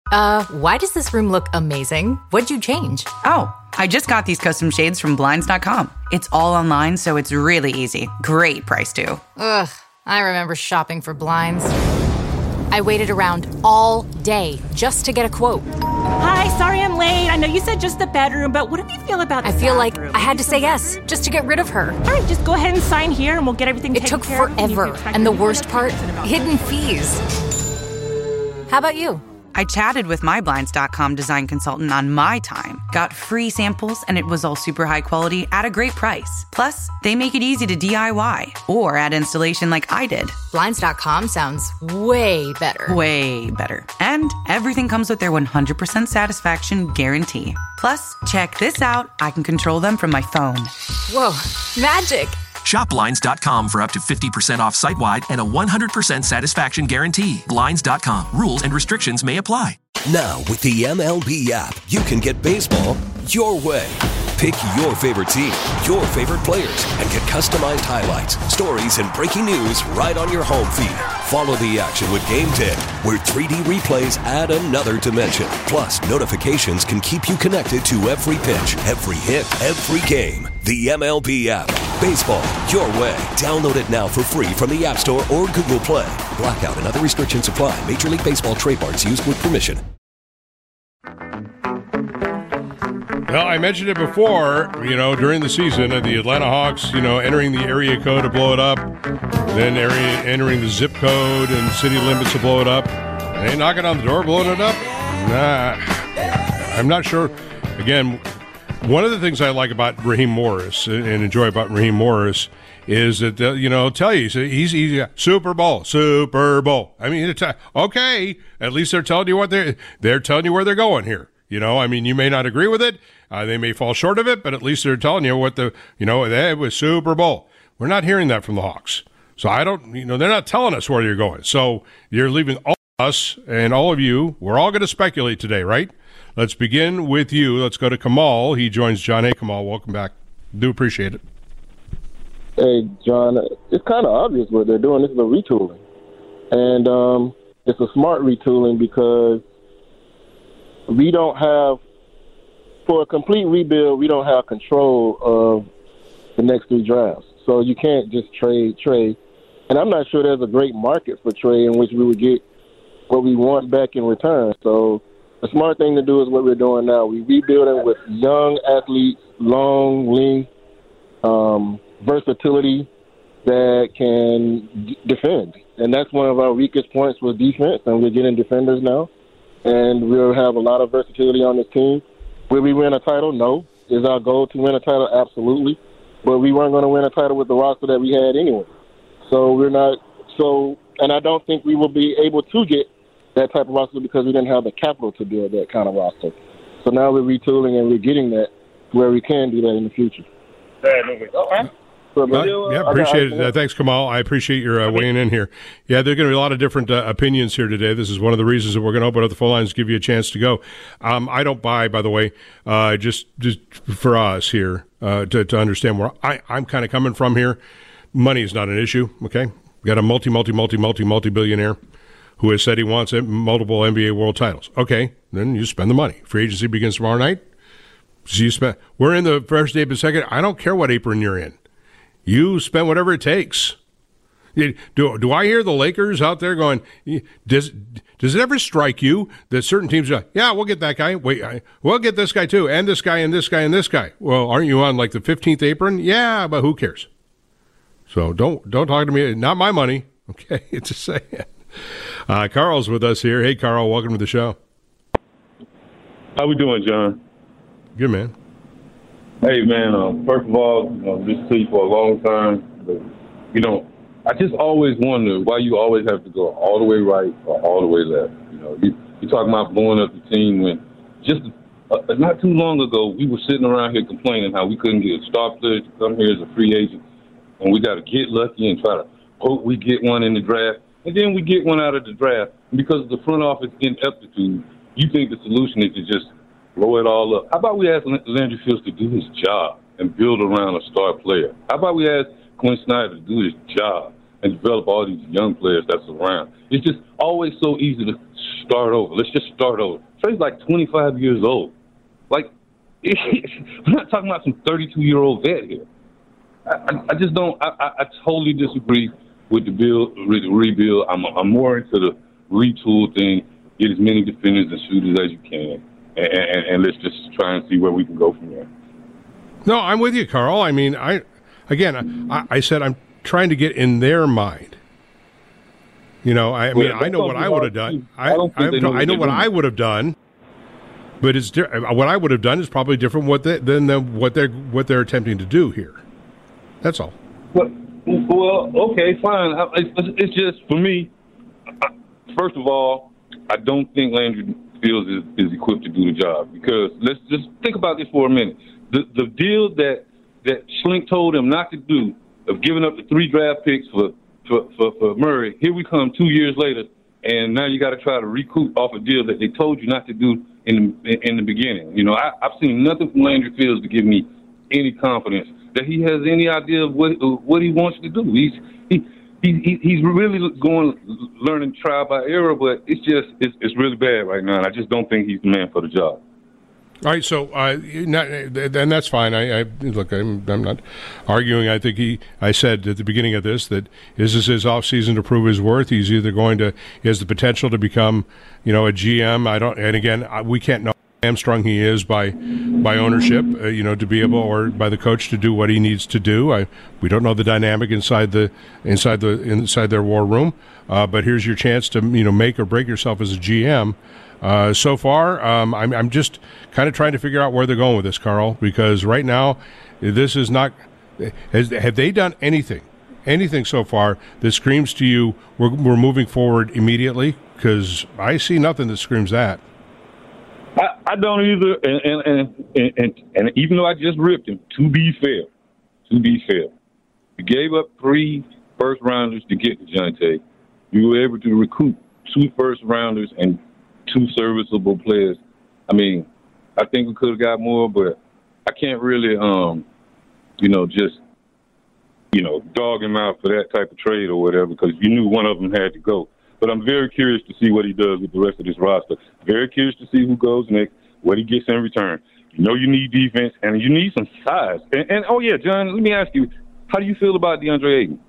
Why does this room look amazing? What'd you change? Oh, I just got these custom shades from Blinds.com. It's all online, so it's really easy. Great price, too. Ugh, I remember shopping for blinds. I waited around all day just to get a quote. Hi, sorry I'm late. I know you said just the bedroom, but what do you feel about the I feel bathroom? like I had to say yes just to get rid of her. All right, just go ahead and sign here and we'll get everything It taken took care of. forever, and the worst part, hidden fees. How about you? I chatted with my Blinds.com design consultant on my time, got free samples, and it was all super high quality at a great price. Plus, they make it easy to DIY or add installation like I did. Blinds.com sounds way better. Way better. And everything comes with their 100% satisfaction guarantee. Plus, check this out. I can control them from my phone. Whoa, magic. Shop Blinds.com for up to 50% off site-wide and a 100% satisfaction guarantee. Blinds.com. Rules and restrictions may apply. Now, with the MLB app, you can get baseball your way. Pick your favorite team, your favorite players, and get customized highlights, stories, and breaking news right on your home feed. Follow the action with Game Day, where 3D replays add another dimension. Plus, notifications can keep you connected to every pitch, every hit, every game. The MLB app. Baseball your way. Download it now for free from the App Store or Google Play. Blackout and other restrictions apply. Major League Baseball trademarks used with permission. Well, I mentioned it before, during the season, the Atlanta Hawks, entering the area code to blow it up, then entering the zip code and city limits to blow it up. They knocking on the door, blowing it up? Nah, I'm not sure. Again, one of the things I like about Raheem Morris and enjoy about Raheem Morris is that, tell you, he's Super Bowl. I mean, it's okay, at least they're telling you what they're telling you where they're going here. You may not agree with it. They may fall short of it, but at least they're telling you what it was Super Bowl. We're not hearing that from the Hawks. So I don't, they're not telling us where you're going. So you're leaving all of us and all of you. We're all going to speculate today, right? Let's begin with you. Let's go to Kamal. He joins John. Hey, Kamal, welcome back. Do appreciate it. Hey, John, it's kind of obvious what they're doing. This is a retooling. And it's a smart retooling because we don't have, for a complete rebuild, we don't have control of the next three drafts. So you can't just trade Trey. And I'm not sure there's a great market for Trey in which we would get what we want back in return. So the smart thing to do is what we're doing now. We're rebuilding with young athletes, long, lean, versatility that can defend. And that's one of our weakest points was defense, and we're getting defenders now. And we'll have a lot of versatility on this team. Will we win a title? No. Is our goal to win a title? Absolutely. But we weren't going to win a title with the roster that we had anyway. So we're not – and I don't think we will be able to get that type of roster because we didn't have the capital to build that kind of roster. So now we're retooling and we're getting that where we can do that in the future. Appreciate it. Thanks, Kamal. I appreciate your weighing in here. Yeah, there are going to be a lot of different opinions here today. This is one of the reasons that we're going to open up the phone lines to give you a chance to go. I don't buy, by the way, just for us here to understand where I'm kind of coming from here. Money is not an issue, okay? We got a multi-billionaire who has said he wants multiple NBA world titles. Okay, then you spend the money. Free agency begins tomorrow night. So we're in the first day of the second. I don't care what apron you're in. You spend whatever it takes. Do I hear the Lakers out there going, does it ever strike you that certain teams are, yeah, we'll get that guy. Wait, we'll get this guy too, and this guy, and this guy, and this guy. Well, aren't you on like the 15th apron? Yeah, but who cares? So don't talk to me. Not my money. Okay, it's just saying. Carl's with us here. Hey, Carl, welcome to the show. How we doing, John? Good, man. Hey, man, first of all, this to you for a long time, but, I just always wonder why you always have to go all the way right or all the way left. You're talking about blowing up the team when just not too long ago, we were sitting around here complaining how we couldn't get star players to come here as a free agent, and we got to get lucky and try to hope we get one in the draft, and then we get one out of the draft. And because of the front office ineptitude, you think the solution is to just blow it all up. How about we ask Landry Fields to do his job and build around a star player? How about we ask Quinn Snyder to do his job and develop all these young players that's around. It's just always so easy to start over. Let's just start over. Trey's like 25 years old. Like, we're not talking about some 32-year-old vet here. I just don't. I totally disagree with the rebuild. I'm more into the retool thing. Get as many defenders and shooters as you can, and let's just try and see where we can go from there. No, I'm with you, Carl. I mean, I said I'm trying to get in their mind. You know, I know what I would have done. I know what I would have done, but it's what I would have done is probably different than what they're attempting to do here. That's all. Well, okay, fine. It's just for me. First of all, I don't think Landry Fields is equipped to do the job, because let's just think about this for a minute. The deal that Schlink told him not to do, of giving up the 3 draft picks for Murray, here we come 2 years later, and now you got to try to recoup off a deal that they told you not to do in the beginning. You know, I've seen nothing from Landry Fields to give me any confidence that he has any idea of what he wants to do. He's really learning trial by error, but it's really bad right now, and I just don't think he's the man for the job. All right, so and that's fine. Look, I'm not arguing. I think I said at the beginning of this that this is his off season to prove his worth. He's either he has the potential to become, a GM. And again, we can't know how hamstrung he is by ownership, to be able, or by the coach to do what he needs to do. We don't know the dynamic inside their war room. But here's your chance to make or break yourself as a GM. So far, I'm just kind of trying to figure out where they're going with this, Carl, because right now, this is not. Have they done anything so far that screams to you we're moving forward immediately? Because I see nothing that screams that. I don't either, and even though I just ripped him, to be fair, you gave up 3 first-rounders to get Dejounte. You were able to recoup 2 first-rounders and 2 serviceable players. I mean, I think we could have got more, but I can't really, dog him out for that type of trade or whatever, because you knew one of them had to go. But I'm very curious to see what he does with the rest of this roster. Very curious to see who goes next, what he gets in return. You need defense, and you need some size. And oh, yeah, John, let me ask you, how do you feel about DeAndre Ayton?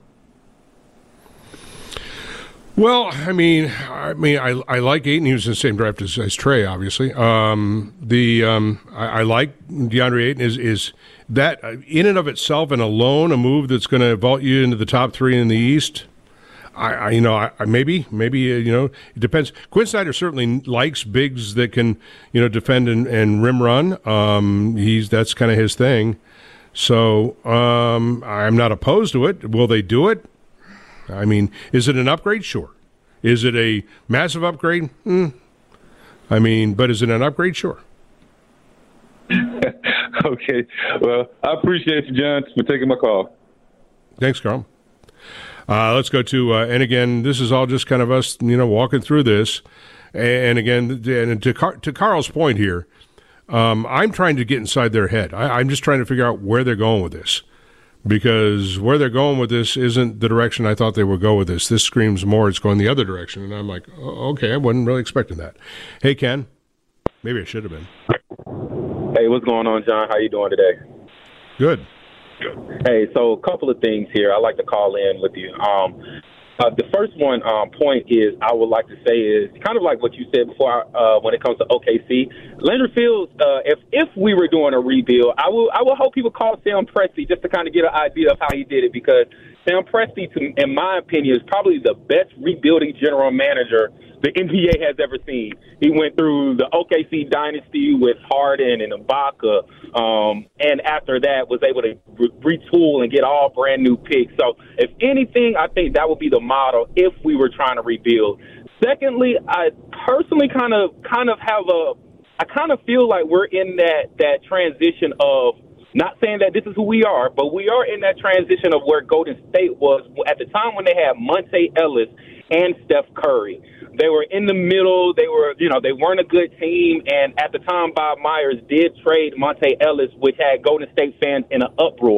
Well, I like Ayton. He was in the same draft as Trey, obviously. I like DeAndre Ayton. Is that in and of itself and alone a move that's going to vault you into the top 3 in the East? Maybe it depends. Quinn Snyder certainly likes bigs that can defend and rim run. That's kind of his thing. So I'm not opposed to it. Will they do it? I mean, is it an upgrade? Sure. Is it a massive upgrade? But is it an upgrade? Sure. Okay. Well, I appreciate you, John, for taking my call. Thanks, Carl. Let's go to, and again, this is all just kind of us, walking through this. And again, to Carl's point here, I'm trying to get inside their head. I'm just trying to figure out where they're going with this. Because where they're going with this isn't the direction I thought they would go with this. This screams more it's going the other direction. And I'm like, okay, I wasn't really expecting that. Hey, Ken. Maybe I should have been. Hey, what's going on, John? How you doing today? Good. Hey, so a couple of things here I'd like to call in with you. The first point is I would like to say is kind of like what you said before when it comes to OKC. Landry Fields, if we were doing a rebuild, I will hope people call Sam Presti just to kind of get an idea of how he did it, because Sam Presti, in my opinion, is probably the best rebuilding general manager the NBA has ever seen. He went through the OKC dynasty with Harden and Ibaka, and after that was able to retool and get all brand new picks. So if anything, I think that would be the model if we were trying to rebuild. Secondly, I personally kind of feel like we're in that transition of, not saying that this is who we are, but we are in that transition of where Golden State was at the time when they had Monte Ellis and Steph Curry. They were in the middle. They weren't a good team. And at the time, Bob Myers did trade Monte Ellis, which had Golden State fans in an uproar.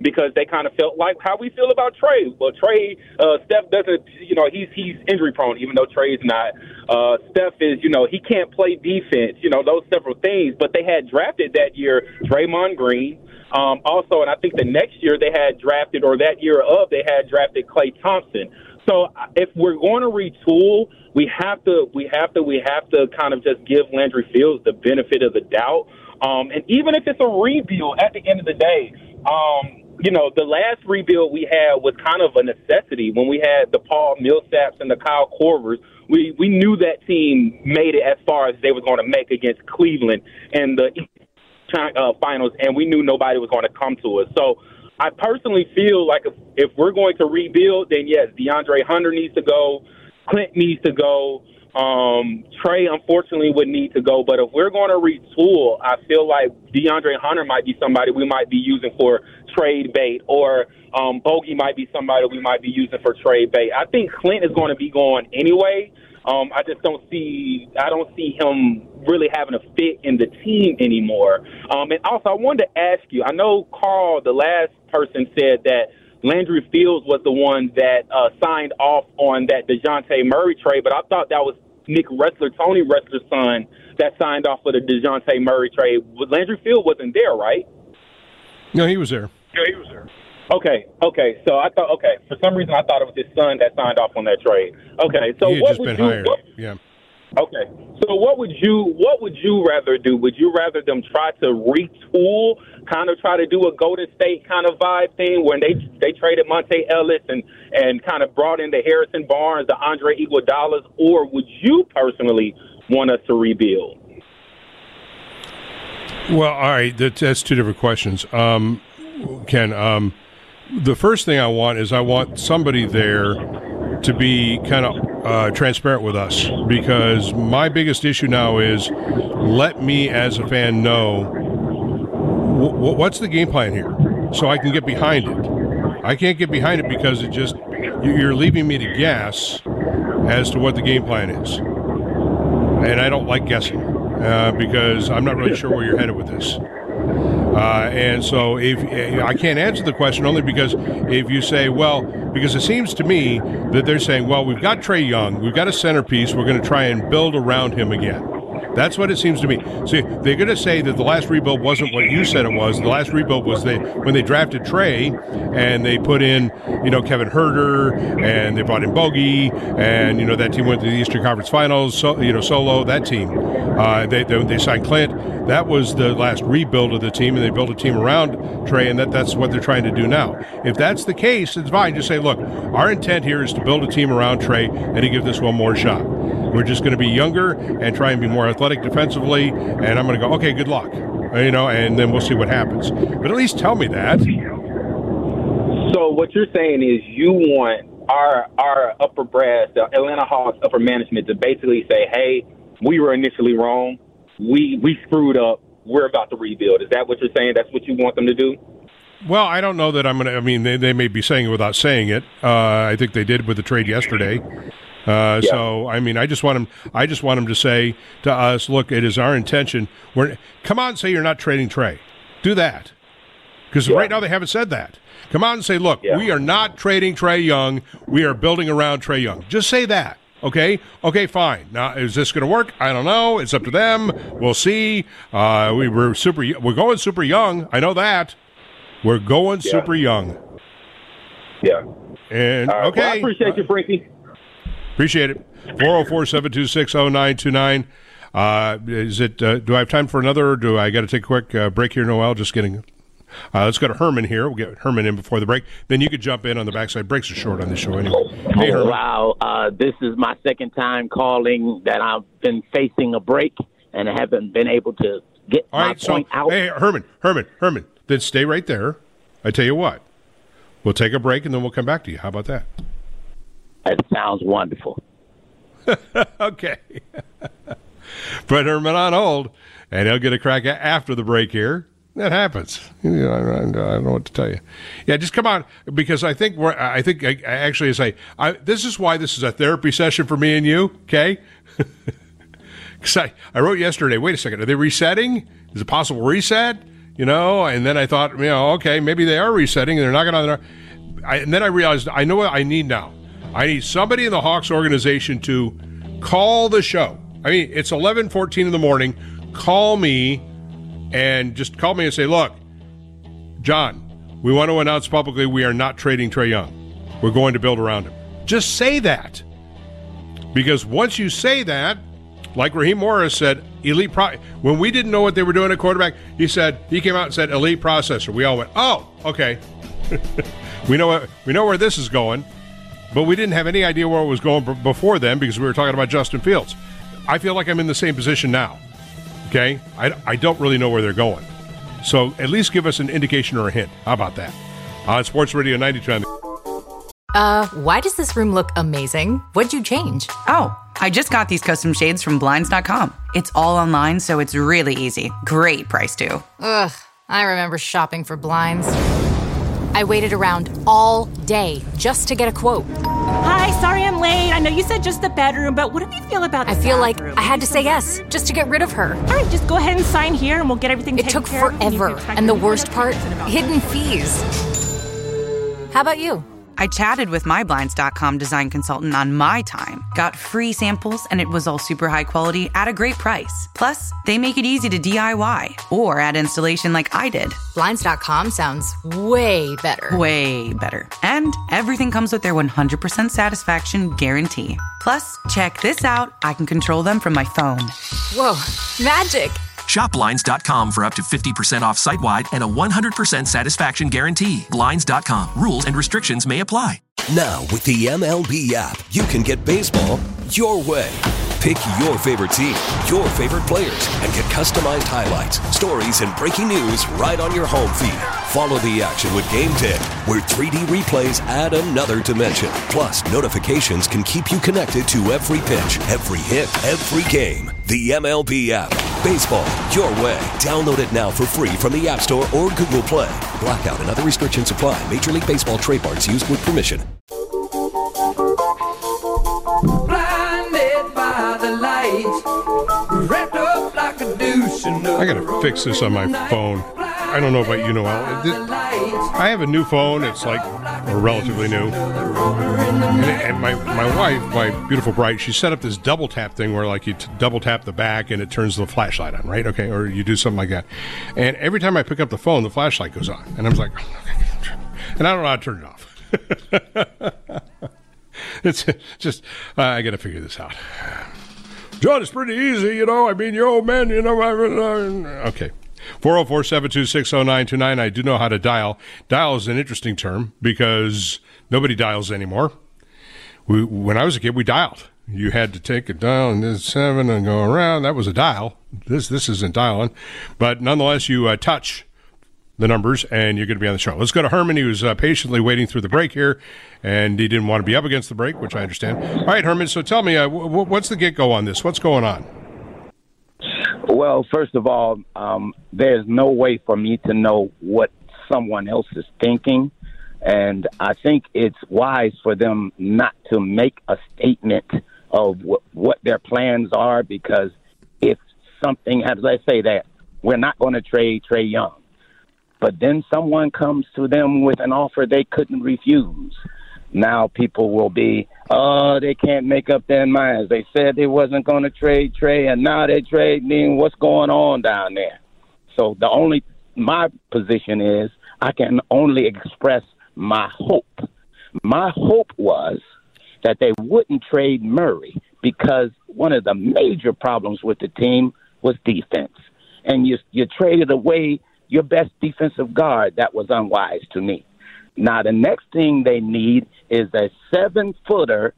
because they kind of felt like how we feel about Trey. Well, Trey, Steph doesn't, he's injury prone, even though Trey's not. Steph is, he can't play defense, those several things. But they had drafted that year Draymond Green. Also, and I think the next year they had drafted, or that year of, they had drafted Klay Thompson. So if we're going to retool, we have to kind of just give Landry Fields the benefit of the doubt. And even if it's a rebuild, at the end of the day, the last rebuild we had was kind of a necessity. When we had the Paul Millsaps and the Kyle Korvers, we knew that team made it as far as they was going to make against Cleveland and the finals, and we knew nobody was going to come to us. So I personally feel like if we're going to rebuild, then yes, DeAndre Hunter needs to go, Clint needs to go, Trey unfortunately would need to go. But if we're going to retool, I feel like DeAndre Hunter might be somebody we might be using for trade bait, or Bogey might be somebody we might be using for trade bait. I think Clint is going to be going anyway. I just don't see him really having a fit in the team anymore. And also, I wanted to ask you, I know Carl, the last person, said that Landry Fields was the one that signed off on that DeJounte Murray trade, but I thought that was Nick Ressler, Tony Ressler's son, that signed off for the DeJounte Murray trade. Landry Fields wasn't there, right? No, he was there. Yeah, he was there. Okay. So I thought, for some reason I thought it was his son that signed off on that trade. Okay, so he had what just would been you? hired. Yeah. Okay, so what would you rather do? Would you rather them try to retool, kind of try to do a Golden State kind of vibe thing when they traded Monte Ellis and kind of brought in the Harrison Barnes, the Andre Iguodala's, or would you personally want us to rebuild? Well, all right, that's two different questions. Ken, the first thing I want somebody there to be kind of transparent with us, because my biggest issue now is let me as a fan know what's the game plan here so I can get behind it. I can't get behind it because you're leaving me to guess as to what the game plan is. And I don't like guessing because I'm not really sure where you're headed with this. And so if I can't answer the question only because if you say, because it seems to me that they're saying, we've got Trae Young, we've got a centerpiece, we're going to try and build around him again. That's what it seems to me. See, they're going to say that the last rebuild wasn't what you said it was. The last rebuild was when they drafted Trae and they put in, Kevin Huerter, and they brought in Bogey, and that team went to the Eastern Conference Finals. So, Solo, that team. They signed Clint. That was the last rebuild of the team, and they built a team around Trae, and that's what they're trying to do now. If that's the case, it's fine. Just say, look, our intent here is to build a team around Trae and to give this one more shot. We're just going to be younger and try and be more athletic defensively, and I'm going to go, okay, good luck, and then we'll see what happens. But at least tell me that. So what you're saying is you want our upper brass, the Atlanta Hawks upper management, to basically say, hey, we were initially wrong. We screwed up. We're about to rebuild. Is that what you're saying? That's what you want them to do? Well, I don't know that I'm going to – I mean, they may be saying it without saying it. I think they did with the trade yesterday. So, I mean, I just want them to say to us, look, it is our intention. Come out and say you're not trading Trae. Do that. Because right now they haven't said that. Come out and say, look, we are not trading Trae Young. We are building around Trae Young. Just say that. Okay? Okay, fine. Now, is this going to work? I don't know. It's up to them. We'll see. We're going super young. I know that. We're going super young. Yeah. And okay. Well, I appreciate you, Frankie. Appreciate it. 404-726-0929. Is it? Do I have time for another, or do I got to take a quick break here, Noel? Just kidding. Let's go to Herman here. We'll get Herman in before the break. Then you could jump in on the backside. Breaks are short on this show anyway. Hey, Herman. Wow. This is my second time calling that I've been facing a break, and I haven't been able to get my point out. Hey, Herman. Then stay right there. I tell you what. We'll take a break, and then we'll come back to you. How about that? That sounds wonderful. Okay. Put Herman on hold, and he'll get a crack after the break here. That happens. I don't know what to tell you. Yeah, just come on, because I think this is why this is a therapy session for me and you, okay? Because I wrote yesterday, wait a second, are they resetting? Is it a possible reset? and then I thought, okay, maybe they are resetting and they're knocking on their... And then I realized, I know what I need now. I need somebody in the Hawks organization to call the show. I mean, it's 11:14 in the morning. Call me and say, look, John, we want to announce publicly we are not trading Trae Young. We're going to build around him. Just say that. Because once you say that, like Raheem Morris said, when we didn't know what they were doing at quarterback, he came out and said elite processor. We all went, oh, okay. we know where this is going, but we didn't have any idea where it was going before then because we were talking about Justin Fields. I feel like I'm in the same position now. Okay? I don't really know where they're going. So at least give us an indication or a hint. How about that? On Sports Radio 92. Why does this room look amazing? What'd you change? Oh, I just got these custom shades from Blinds.com. It's all online, so it's really easy. Great price, too. Ugh, I remember shopping for blinds. I waited around all day just to get a quote. Hi, sorry I'm late. I know you said just the bedroom, but what do you feel about the I feel bathroom? like I had to say yes just to get rid of her. All right, just go ahead and sign here and we'll get everything It taken took care of. forever, and the worst part, hidden fees. How about you? I chatted with my Blinds.com design consultant on my time, got free samples, and it was all super high quality at a great price. Plus, they make it easy to DIY or add installation like I did. Blinds.com sounds way better. Way better. And everything comes with their 100% satisfaction guarantee. Plus, check this out. I can control them from my phone. Whoa, magic. Shop Blinds.com for up to 50% off site-wide and a 100% satisfaction guarantee. Blinds.com. Rules and restrictions may apply. Now, with the MLB app, you can get baseball your way. Pick your favorite team, your favorite players, and get customized highlights, stories, and breaking news right on your home feed. Follow the action with Game Day, where 3D replays add another dimension. Plus, notifications can keep you connected to every pitch, every hit, every game. The MLB app. Baseball your way. Download it now for free from the App Store or Google Play. Blackout and other restrictions apply. Major League Baseball trademarks used with permission. Blinded by the lights, wrapped up like a douche. I got to fix this on my phone. I don't know about you, Noel. I have a new phone. It's like relatively new. And my wife, my beautiful bride, she set up this double tap thing where like you double tap the back and it turns the flashlight on, right? Okay, or you do something like that. And every time I pick up the phone, the flashlight goes on. And I was like, and I don't know how to turn it off. It's just, I got to figure this out. John, it's pretty easy, I mean, you're old man, okay. 404-726-0929. I do know how to dial. Dial is an interesting term because nobody dials anymore. When I was a kid, we dialed. You had to take a dial and then 7 and go around. That was a dial. This isn't dialing. But nonetheless, you touch the numbers and you're going to be on the show. Let's go to Herman. He was patiently waiting through the break here, and he didn't want to be up against the break, which I understand. All right, Herman, so tell me, what's the get-go on this? What's going on? Well, first of all, there's no way for me to know what someone else is thinking, and I think it's wise for them not to make a statement of what their plans are, because if something happens, let's say that we're not going to trade Trae Young, but then someone comes to them with an offer they couldn't refuse. Now people will be, they can't make up their minds. They said they wasn't going to trade Trae, and now they're trading. What's going on down there? So my position is I can only express my hope. My hope was that they wouldn't trade Murray, because one of the major problems with the team was defense. And you traded away your best defensive guard. That was unwise to me. Now, the next thing they need is a 7-footer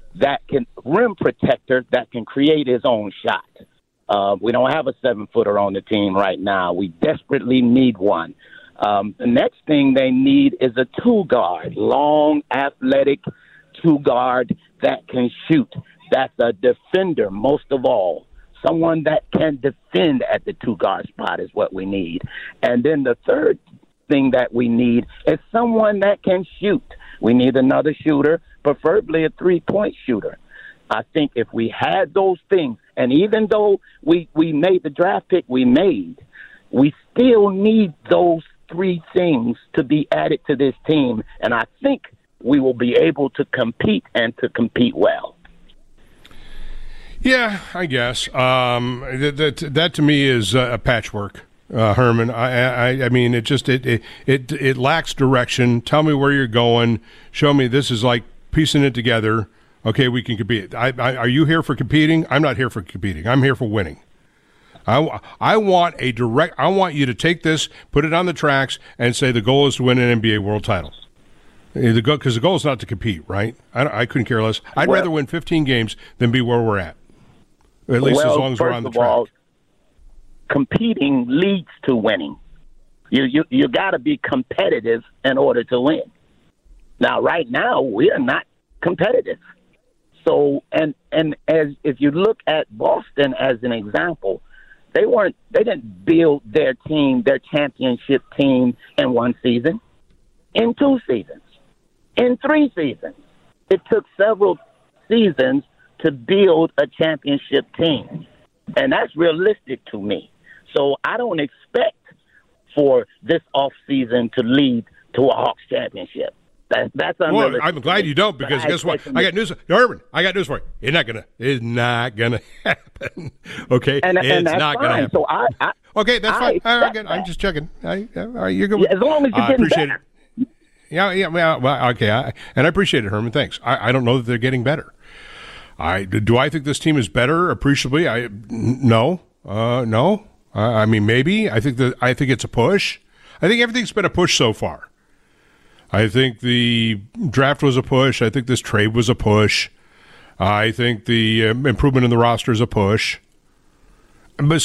rim protector that can create his own shot. We don't have a 7-footer on the team right now. We desperately need one. The next thing they need is a 2-guard, long, athletic 2-guard that can shoot. That's a defender, most of all. Someone that can defend at the 2-guard spot is what we need. And then the third thing that we need is someone that can shoot. We need another shooter, preferably a 3-point shooter. I think if we had those things, and even though we made the draft pick we made, we still need those three things to be added to this team, and I think we will be able to compete and to compete well. Yeah, I guess that to me is a patchwork, Herman. I mean, it lacks direction. Tell me where you're going. Show me this is like piecing it together. Okay, we can compete. Are you here for competing? I'm not here for competing. I'm here for winning. I want a direct. I want you to take this, put it on the tracks, and say the goal is to win an NBA world title. Because the goal is not to compete, right? I couldn't care less. I'd rather win 15 games than be where we're at. At least as long as we're on the track. All, competing leads to winning. You got to be competitive in order to win. Now, right now, we are not competitive. So, and as if you look at Boston as an example, they didn't build their team, their championship team, in one season, in 2 seasons, in 3 seasons. It took several seasons to build a championship team, and that's realistic to me. So I don't expect for this offseason to lead to a Hawks championship. That's unrealistic. Well, I'm glad you don't, because guess what? I got news, Urban. I got news for you. It's not gonna happen. Okay, and it's that's not fine. gonna happen. So okay, that's fine. I'm just checking. All right, you're good. As long as you get appreciate better. it. Yeah. Well, okay. And I appreciate it, Herman. Thanks. I don't know that they're getting better. Do I think this team is better appreciably? No. I mean, maybe. I think it's a push. I think everything's been a push so far. I think the draft was a push. I think this trade was a push. I think the improvement in the roster is a push. But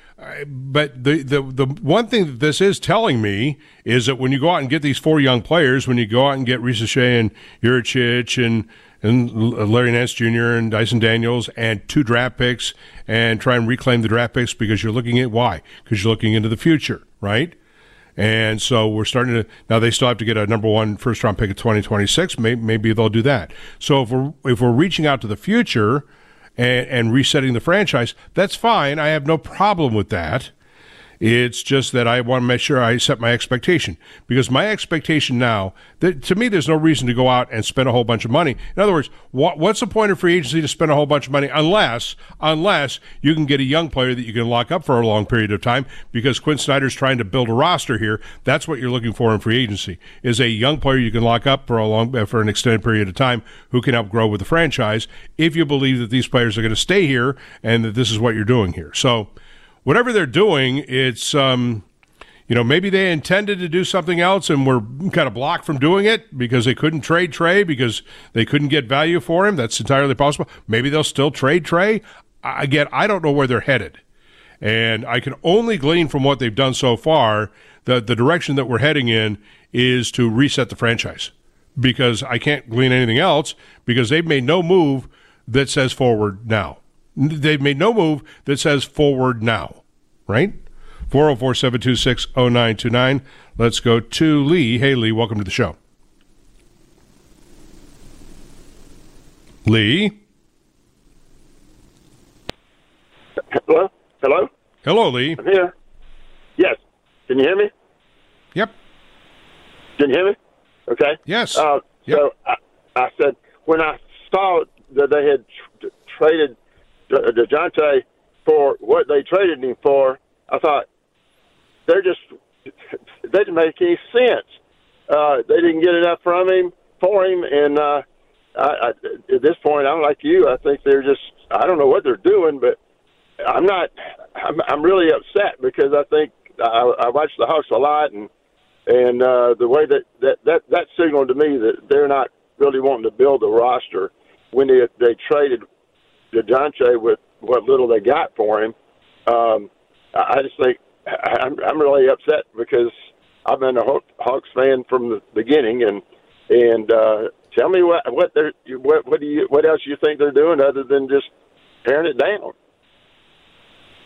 the one thing that this is telling me is that when you go out and get these 4 young players, when you go out and get Risa Shea and Juricic and Larry Nance Jr. and Dyson Daniels and 2 draft picks and try and reclaim the draft picks, because you're looking at why? Because you're looking into the future, right? And so we're starting to – now they still have to get a number 1 first-round pick in 2026. Maybe they'll do that. So if we're reaching out to the future and resetting the franchise, that's fine. I have no problem with that. It's just that I want to make sure I set my expectation, because my expectation now, to me, there's no reason to go out and spend a whole bunch of money. In other words, what's the point of free agency to spend a whole bunch of money unless you can get a young player that you can lock up for a long period of time, because Quinn Snyder's trying to build a roster here. That's what you're looking for in free agency, is a young player you can lock up for an extended period of time who can help grow with the franchise, if you believe that these players are going to stay here and that this is what you're doing here. So whatever they're doing, it's, maybe they intended to do something else and were kind of blocked from doing it because they couldn't trade Trey because they couldn't get value for him. That's entirely possible. Maybe they'll still trade Trey. Again, I don't know where they're headed. And I can only glean from what they've done so far that the direction that we're heading in is to reset the franchise, because I can't glean anything else, because they've made no move that says forward now. They've made no move that says forward now, right? 404-726-0929. Let's go to Lee. Hey, Lee, welcome to the show. Lee? Hello? Hello, Lee. I'm here. Yes. Can you hear me? Yep. Can you hear me? Okay. Yes. So I said, when I saw that they had traded DeJounte for what they traded him for, I thought they didn't make any sense. They didn't get enough for him, and at this point, I'm like you. I think they're I don't know what they're doing, but I'm really upset, because I think I watch the Hawks a lot, and the way that signaled to me that they're not really wanting to build a roster when they traded DeJounte with what little they got for him. I just think I'm really upset, because I've been a Hawks fan from the beginning, and tell me what else you think they're doing other than just tearing it down.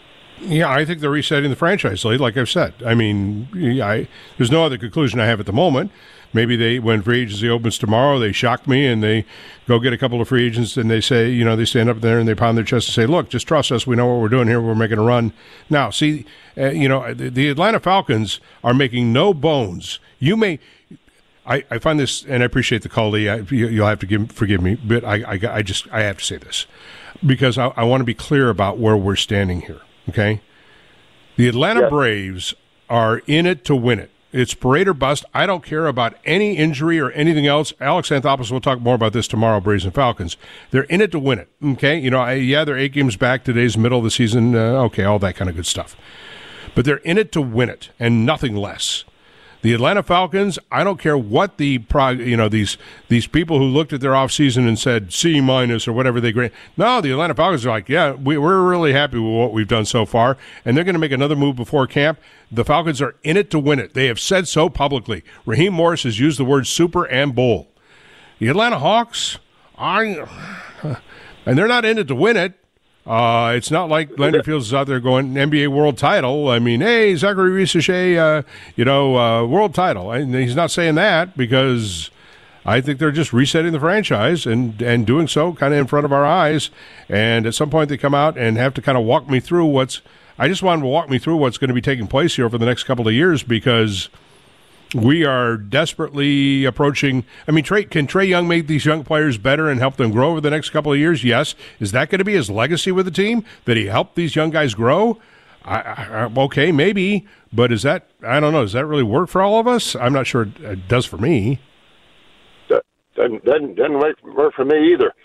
Yeah, I think they're resetting the franchise, like I've said. I mean, there's no other conclusion I have at the moment. Maybe when free agency opens tomorrow, they shock me and they go get a couple of free agents and they say, they stand up there and they pound their chest and say, look, just trust us. We know what we're doing here. We're making a run. Now, see, the Atlanta Falcons are making no bones. I find this, and I appreciate the call, Lee. You'll have to forgive me, but I have to say this because I want to be clear about where we're standing here. Okay, the Atlanta Braves are in it to win it. It's parade or bust. I don't care about any injury or anything else. Alex Anthopoulos will talk more about this tomorrow, Braves and Falcons. They're in it to win it, okay? They're 8 games back. Today's middle of the season. Okay, all that kind of good stuff. But they're in it to win it and nothing less. The Atlanta Falcons, I don't care what these people who looked at their offseason and said C- or whatever they grade. No, the Atlanta Falcons are like, we're really happy with what we've done so far, and they're going to make another move before camp. The Falcons are in it to win it. They have said so publicly. Raheem Morris has used the words super and bowl. The Atlanta Hawks, and they're not in it to win it. It's not like Landry Fields is out there going NBA world title. I mean, hey, Zachary Risache, world title. And he's not saying that because I think they're just resetting the franchise and doing so kind of in front of our eyes. And at some point they come out and have to kind of walk me through I just want them to walk me through what's going to be taking place here over the next couple of years because we are desperately approaching. I mean, can Trae Young make these young players better and help them grow over the next couple of years? Yes. Is that going to be his legacy with the team, that he helped these young guys grow? Okay, maybe. But I don't know, does that really work for all of us? I'm not sure it does for me. Doesn't work for me either.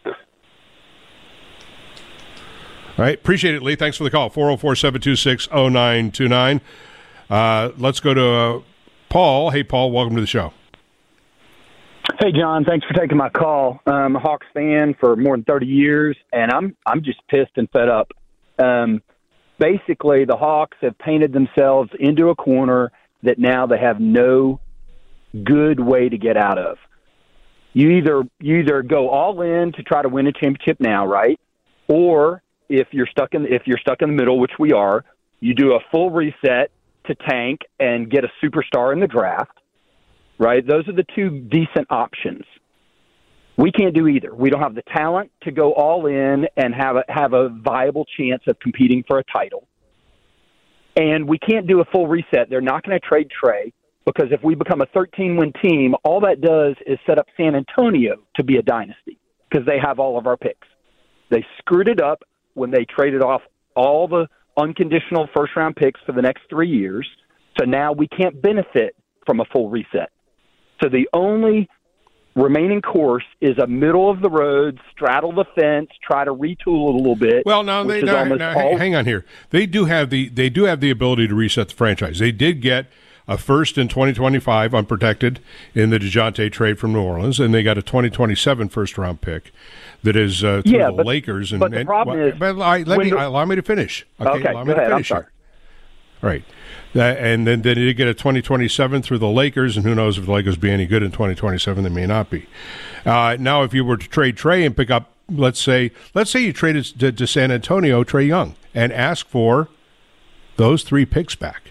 All right, appreciate it, Lee. Thanks for the call. 404-726-0929. Let's go to Paul. Hey, Paul, welcome to the show. Hey, John, thanks for taking my call. I'm a Hawks fan for more than 30 years, and I'm just pissed and fed up. Basically, the Hawks have painted themselves into a corner that now they have no good way to get out of. You either go all in to try to win a championship now, right? Or if you're stuck in the middle, which we are, you do a full reset to tank and get a superstar in the draft, right? Those are the two decent options. We can't do either. We don't have the talent to go all in and have a viable chance of competing for a title. And we can't do a full reset. They're not going to trade Trae because if we become a 13-win team, all that does is set up San Antonio to be a dynasty because they have all of our picks. They screwed it up when they traded off all the unconditional first-round picks for the next 3 years. So now we can't benefit from a full reset. So the only remaining course is a middle-of-the-road, straddle the fence, try to retool it a little bit. Well, hang on here. They do have the ability to reset the franchise. They did get a first in 2025 unprotected in the DeJounte trade from New Orleans, and they got a 2027 first-round pick that is through the Lakers. But the problem is... allow me to finish. Okay, allow me to finish. I'm sorry. All right. And then they did get a 2027 through the Lakers, and who knows if the Lakers be any good in 2027? They may not be. Now, if you were to trade Trae and pick up, let's say you traded to San Antonio Trae Young and ask for those 3 picks back.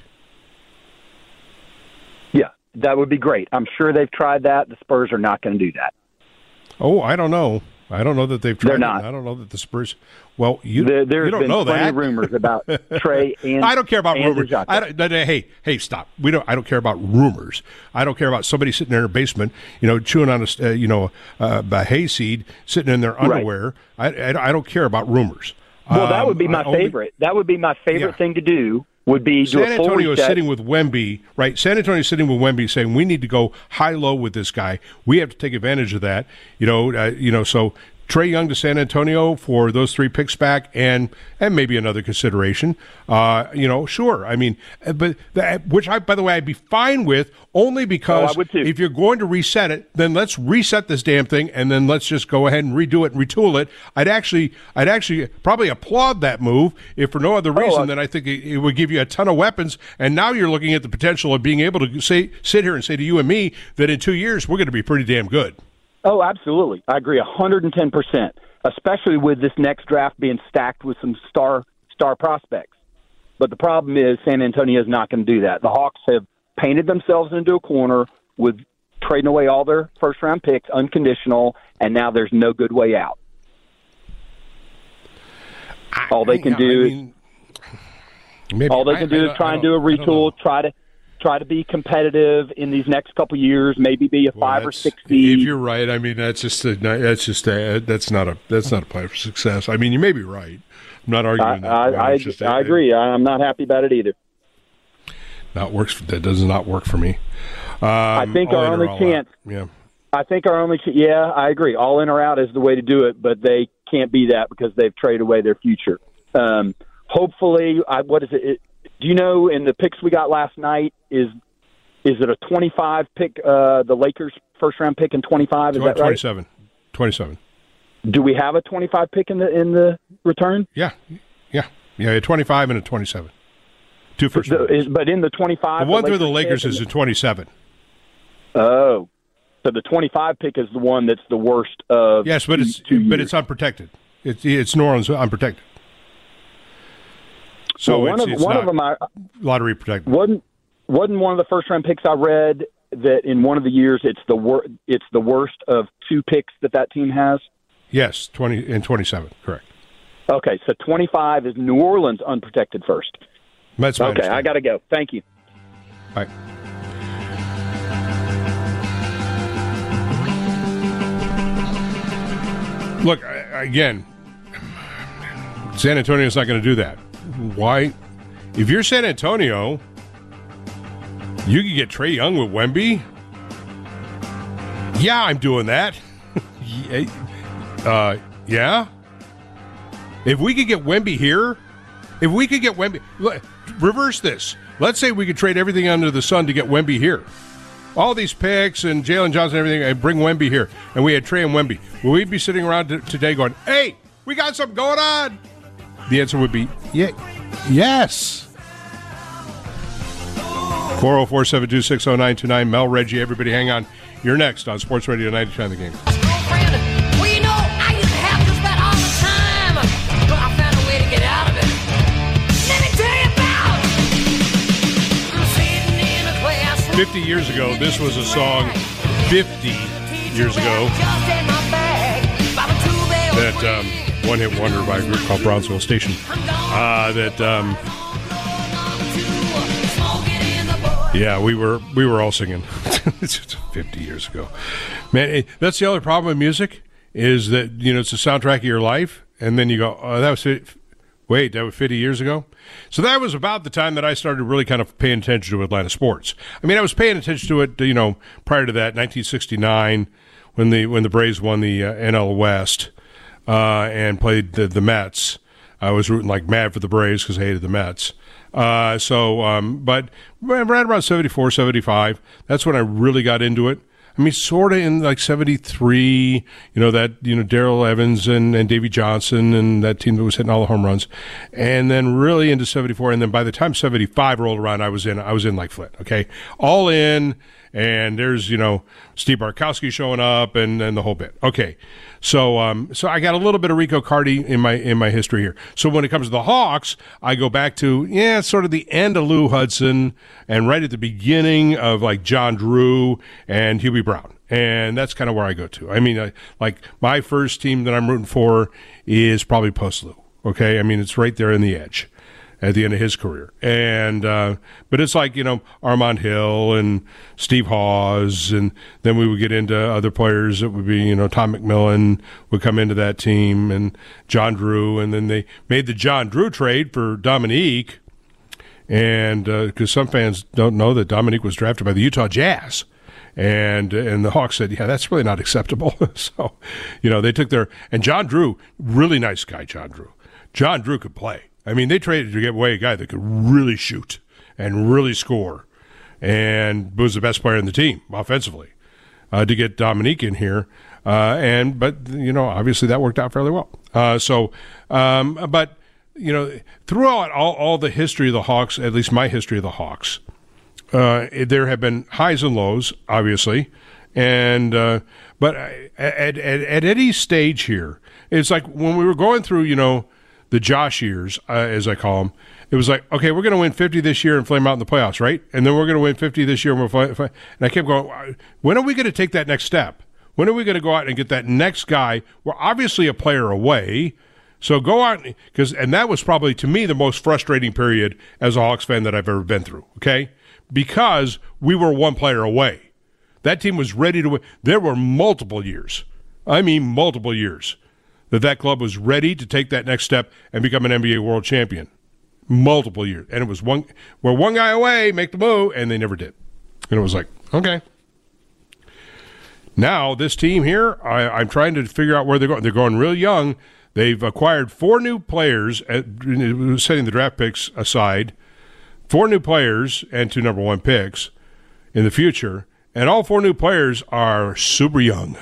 Yeah, that would be great. I'm sure they've tried that. The Spurs are not going to do that. Oh, I don't know. I don't know that they've tried. They're not. I don't know that the Spurs. Well, you there's don't know plenty that. Of rumors about Trae and I don't care about rumors. Hey, stop. I don't care about rumors. I don't care about somebody sitting in their basement, chewing on a hayseed, sitting in their underwear. Right. I don't care about rumors. Well, that would be my favorite. That would be my favorite thing to do. Would be San Antonio is sitting with Wemby, right? San Antonio is sitting with Wemby, saying we need to go high-low with this guy. We have to take advantage of that, So Trae Young to San Antonio for those 3 picks back, and maybe another consideration. Sure. I mean, but which by the way, I'd be fine with only because if you're going to reset it, then let's reset this damn thing, and then let's just go ahead and redo it and retool it. I'd actually probably applaud that move if for no other reason than I think it would give you a ton of weapons. And now you're looking at the potential of being able to sit here and say to you and me that in 2 years we're going to be pretty damn good. Oh, absolutely. I agree 110%, especially with this next draft being stacked with some star prospects. But the problem is San Antonio is not going to do that. The Hawks have painted themselves into a corner with trading away all their first-round picks, unconditional, and now there's no good way out. All they can do is try and do a retool, try to be competitive in these next couple years, maybe be a 5 or 6 seed. If you're right, I mean that's not a plan for success. I mean, you may be right. I'm not arguing that. I agree. I'm not happy about it either. That does not work for me. I think our only chance. Yeah. I think our only. Yeah, I agree. All in or out is the way to do it, but they can't be that because they've traded away their future. Hopefully, what is it? Do you know in the picks we got last night, is it a 25 pick, the Lakers first round pick in 25? Is that right? 27. Do we have a 25 pick in the return? Yeah, a 25 and a 27. Two first rounds. But in the 25, the one through the Lakers is a 27. Oh, so the 25 pick is the one that's the worst of. Yes, but it's unprotected. It's New Orleans unprotected. So one of them lottery protected. Wasn't one of the first round picks I read that in one of the years it's the worst of two picks that team has? Yes, 20 and 27, correct. Okay, so 25 is New Orleans unprotected first. That's my okay. I got to go. Thank you. All right. Look, again, San Antonio's not going to do that. Why? If you're San Antonio, you can get Trae Young with Wemby. Yeah, I'm doing that. Yeah. If we could get Wemby here, reverse this. Let's say we could trade everything under the sun to get Wemby here. All these picks and Jalen Johnson and everything, and bring Wemby here. And we had Trae and Wemby. Will we be sitting around today going, hey, we got something going on? The answer would be, yes. 404-726-0929. Mel, Reggie, everybody hang on. You're next on Sports Radio 99 The Game. I used to have just that all the time, but I found a way to get out of it. Let me tell you about I'm sitting in a class. 50 years ago, this was a song 50 years ago that one-hit wonder by a group called Brownsville Station. We were all singing. It's 50 years ago. Man, that's the other problem with music is that, it's the soundtrack of your life, and then you go, oh, that was it. Wait, that was 50 years ago? So that was about the time that I started really kind of paying attention to Atlanta sports. I mean, I was paying attention to it, prior to that, 1969, when the Braves won the NL West and played the Mets. I was rooting like mad for the Braves because I hated the Mets. But right around 74, 75, that's when I really got into it. I mean, sort of in like 73, Darrell Evans and Davey Johnson and that team that was hitting all the home runs. And then really into 74. And then by the time 75 rolled around, I was in like Flint. Okay. All in. And there's, Steve Bartkowski showing up and the whole bit. Okay. So I got a little bit of Rico Carty in my history here. So when it comes to the Hawks, I go back to, sort of the end of Lou Hudson and right at the beginning of like John Drew and Hubie Brown. And that's kind of where I go to. I mean, like my first team that I'm rooting for is probably post Lou. Okay. I mean, it's right there in the edge at the end of his career. And but it's like, Armand Hill and Steve Hawes, and then we would get into other players that would be, Tom McMillan would come into that team, and John Drew, and then they made the John Drew trade for Dominique, and because some fans don't know that Dominique was drafted by the Utah Jazz. And the Hawks said, yeah, that's really not acceptable. So, they took and John Drew, really nice guy, John Drew. John Drew could play. I mean, they traded to get away a guy that could really shoot and really score and was the best player in the team offensively to get Dominique in here. But obviously that worked out fairly well. But throughout all the history of the Hawks, at least my history of the Hawks, there have been highs and lows, obviously. And but at any stage here, it's like when we were going through, the Josh years, as I call them, It was like, okay, we're going to win 50 this year and flame out in the playoffs, right? And then we're going to win 50 this year and and I kept going, when are we going to take that next step? When are we going to go out and get that next guy? We're obviously a player away, so go out and that was probably to me the most frustrating period as a Hawks fan that I've ever been through. Okay, because we were one player away. That team was ready to win. There were multiple years, that club was ready to take that next step and become an NBA world champion. Multiple years, and it was we're one guy away, make the move, and they never did. And it was like, okay. Now, this team here, I'm trying to figure out where they're going. They're going real young. They've acquired 4 new players, setting the draft picks aside, 4 new players and 2 number 1 picks in the future, and all 4 new players are super young.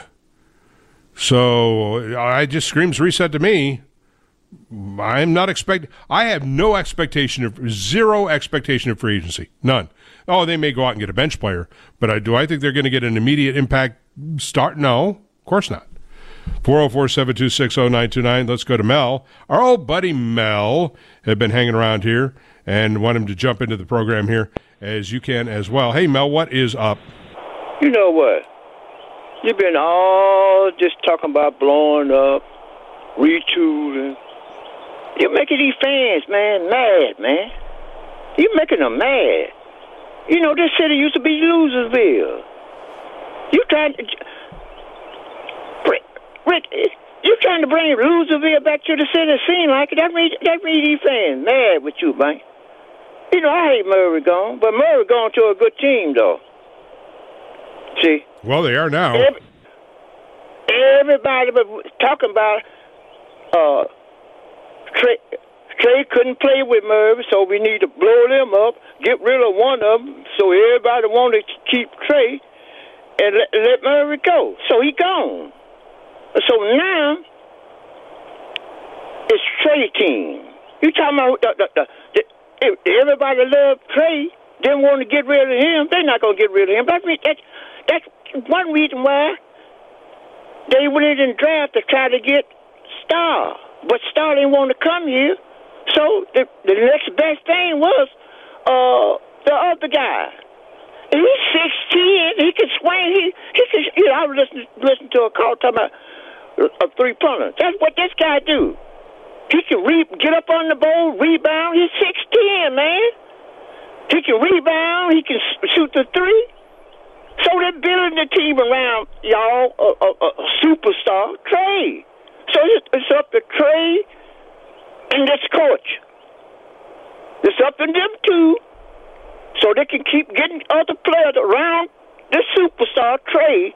So it just screams reset to me. I'm not expecting. I have no expectation of zero expectation of free agency. None. Oh, they may go out and get a bench player, but do I think they're going to get an immediate impact start? No, of course not. 404-726-0929. Let's go to Mel. Our old buddy Mel had been hanging around here and want him to jump into the program here as you can as well. Hey, Mel, what is up? You know what? You've been all just talking about blowing up, retooling. You're making these fans, man, mad, man. You're making them mad. You know, this city used to be Losersville. You trying to... Rick, you trying to bring Losersville back to the city? It seems like it. That made these fans mad with you, man. You know, I hate Murray gone, but Murray gone to a good team, though. See? Well, they are now. Everybody was talking about Trey couldn't play with Murray, so we need to blow them up, get rid of one of them, so everybody wanted to keep Trey and let Murray go. So he gone. So now it's Trey team. You talking about everybody loved Trey, didn't want to get rid of him. They're not going to get rid of him. That's one reason why they went in and draft to try to get Star. But Star didn't want to come here. So the next best thing was the other guy. He's 6'10". He can swing. He can. You know, I was listening to a call talking about a 3-pointer. That's what this guy do. He can get up on the bowl, rebound. He's 6'10", man. He can rebound. He can shoot the 3. So they're building the team around y'all a superstar, Trey. So it's up to Trey and this coach. It's up to them two, so they can keep getting other players around this superstar, Trey,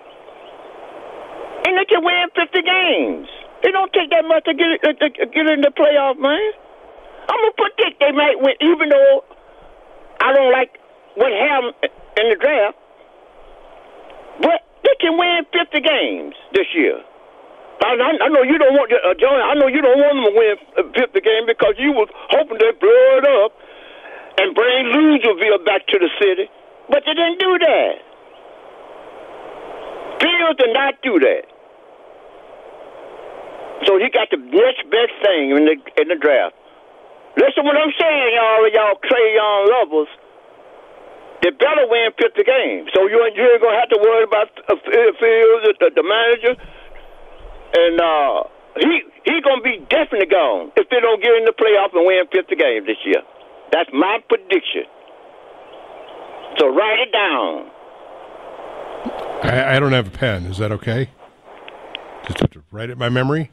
and they can win 50 games. It don't take that much to get in the playoff, man. I'm going to predict they might win, even though I don't like what happened in the draft. But they can win 50 games this year. I know you don't want John. I know you don't want them to win 50 games because you was hoping they'd blow it up and bring Losersville back to the city, but they didn't do that. Fields did not do that. So he got the next best thing in the draft. Listen what I'm saying, y'all Trae Young lovers. They better win 50 games. So you ain't going to have to worry about Fields, the manager. And he going to be definitely gone if they don't get in the playoff and win 50 games this year. That's my prediction. So write it down. I don't have a pen. Is that okay? Just have to write it in my memory.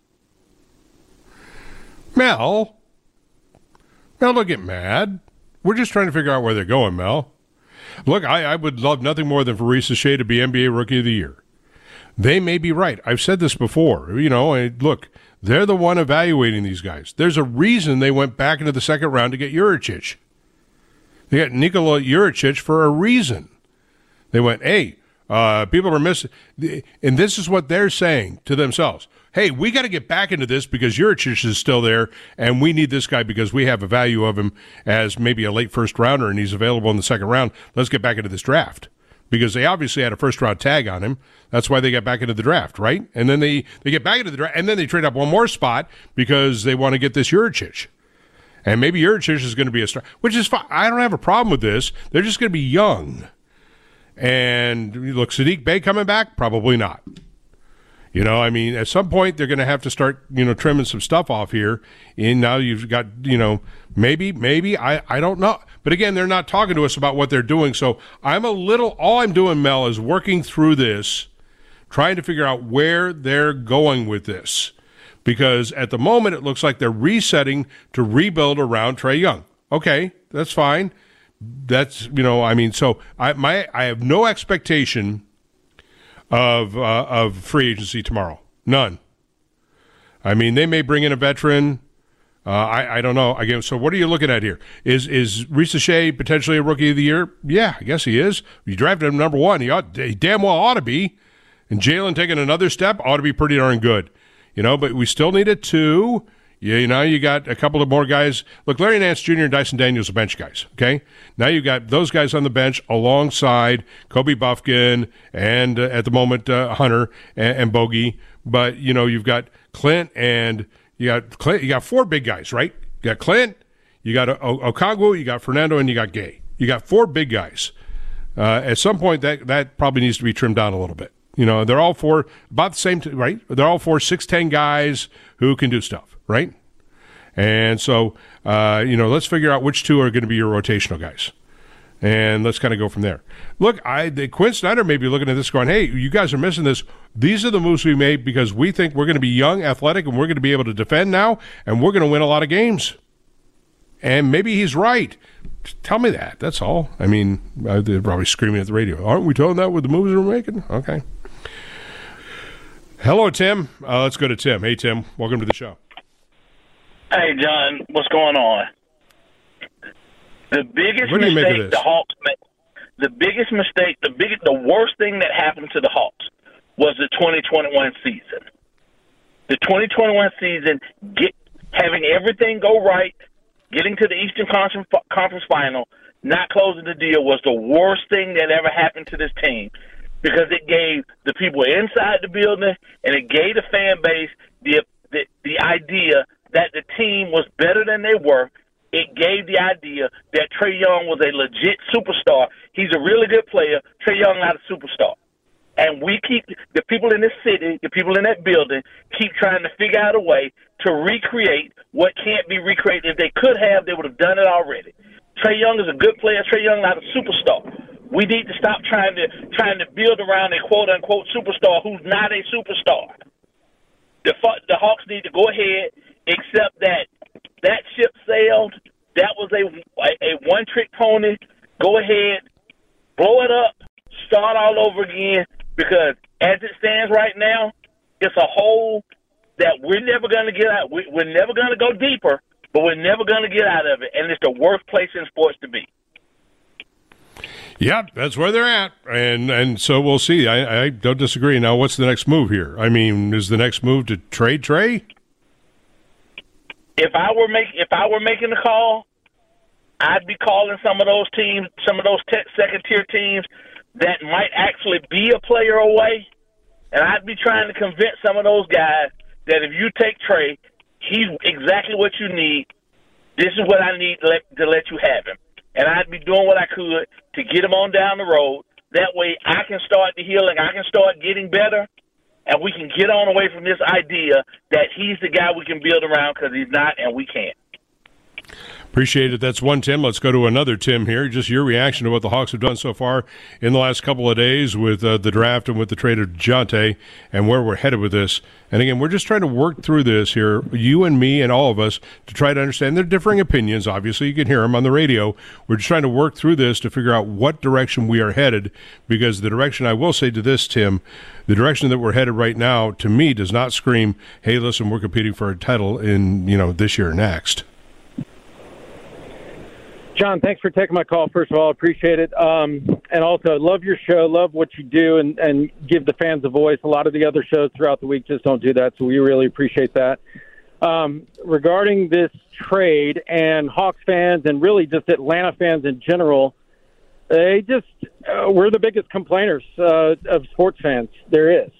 Mel, don't get mad. We're just trying to figure out where they're going, Mel. Look, I would love nothing more than for Reese Shea to be NBA Rookie of the Year. They may be right. I've said this before. You know, look, they're the one evaluating these guys. There's a reason they went back into the second round to get Juricic. They got Nikola Juricic for a reason. They went, hey, people are missing. And this is what they're saying to themselves. Hey, we got to get back into this because Juricic is still there, and we need this guy because we have a value of him as maybe a late first rounder, and he's available in the second round. Let's get back into this draft. Because they obviously had a first-round tag on him. That's why they got back into the draft, right? And then they get back into the draft, and then they trade up one more spot because they want to get this Juricic. And maybe Juricic is going to be a star, which is fine. I don't have a problem with this. They're just going to be young. And look, Sadiq Bey coming back? Probably not. I mean, at some point they're going to have to start, trimming some stuff off here. And now you've got, maybe, I don't know. But again, they're not talking to us about what they're doing. So all I'm doing, Mel, is working through this, trying to figure out where they're going with this. Because at the moment, it looks like they're resetting to rebuild around Trae Young. Okay, that's fine. That's, so I have no expectation of free agency tomorrow. None. I mean, they may bring in a veteran. I don't know. Again, so what are you looking at here? Is Risa Shea potentially a rookie of the year? Yeah, I guess he is. You drafted him number 1. He damn well ought to be. And Jalen taking another step ought to be pretty darn good. But we still need a 2. You got a couple of more guys. Look, Larry Nance Jr. and Dyson Daniels are bench guys, okay? Now you got those guys on the bench alongside Kobe Buffkin and, at the moment, Hunter and Bogey. But, you've got Clint and you got 4 big guys, right? You got Clint, you got Okongwu, you got Fernando, and you got Gay. You got 4 big guys. At some point, that probably needs to be trimmed down a little bit. They're all 4 about the same, right? They're all 4 6'10" guys who can do stuff, right? And so, let's figure out which 2 are going to be your rotational guys. And let's kind of go from there. Look, Quinn Snyder may be looking at this going, hey, you guys are missing this. These are the moves we made because we think we're going to be young, athletic, and we're going to be able to defend now, and we're going to win a lot of games. And maybe he's right. Tell me that. That's all. I mean, they're probably screaming at the radio. Aren't we telling that with the moves we're making? Okay. Hello, Tim. Let's go to Tim. Hey, Tim. Welcome to the show. Hey, John. What's going on? The biggest mistake the Hawks made, the worst thing that happened to the Hawks was the 2021 season. The 2021 season, having everything go right, getting to the Eastern Conference Final, not closing the deal was the worst thing that ever happened to this team because it gave the people inside the building and it gave the fan base the idea that the team was better than they were. It gave the idea that Trae Young was a legit superstar. He's a really good player. Trae Young not a superstar. And we keep, the people in this city, the people in that building, keep trying to figure out a way to recreate what can't be recreated. If they could have, they would have done it already. Trae Young is a good player. Trae Young not a superstar. We need to stop trying to build around a quote-unquote superstar who's not a superstar. The Hawks need to go ahead, accept that ship sailed. That was a one-trick pony. Go ahead, blow it up, start all over again, because as it stands right now, it's a hole that we're never going to get out. We're never going to go deeper, but we're never going to get out of it, and it's the worst place in sports to be. Yeah, that's where they're at, and so we'll see. I don't disagree. Now, what's the next move here? I mean, is the next move to trade Trae? If I were making a call, I'd be calling some of those teams, some of those second-tier teams that might actually be a player away, and I'd be trying to convince some of those guys that if you take Trae, he's exactly what you need. This is what I need to let you have him. And I'd be doing what I could to get him on down the road. That way I can start the healing, I can start getting better, and we can get on away from this idea that he's the guy we can build around, because he's not, and we can't. Appreciate it. That's one Tim. Let's go to another Tim here. Just your reaction to what the Hawks have done so far in the last couple of days with the draft and with the trade of DeJounte and where we're headed with this. And again, we're just trying to work through this here, you and me and all of us, to try to understand their differing opinions. Obviously, you can hear them on the radio. We're just trying to work through this to figure out what direction we are headed, because the direction, I will say to this, Tim, the direction that we're headed right now, to me, does not scream, hey, listen, we're competing for a title in, this year or next. John, thanks for taking my call. First of all, I appreciate it. And also, love your show, love what you do, and give the fans a voice. A lot of the other shows throughout the week just don't do that, so we really appreciate that. Regarding this trade, and Hawks fans and really just Atlanta fans in general, we're the biggest complainers of sports fans there is.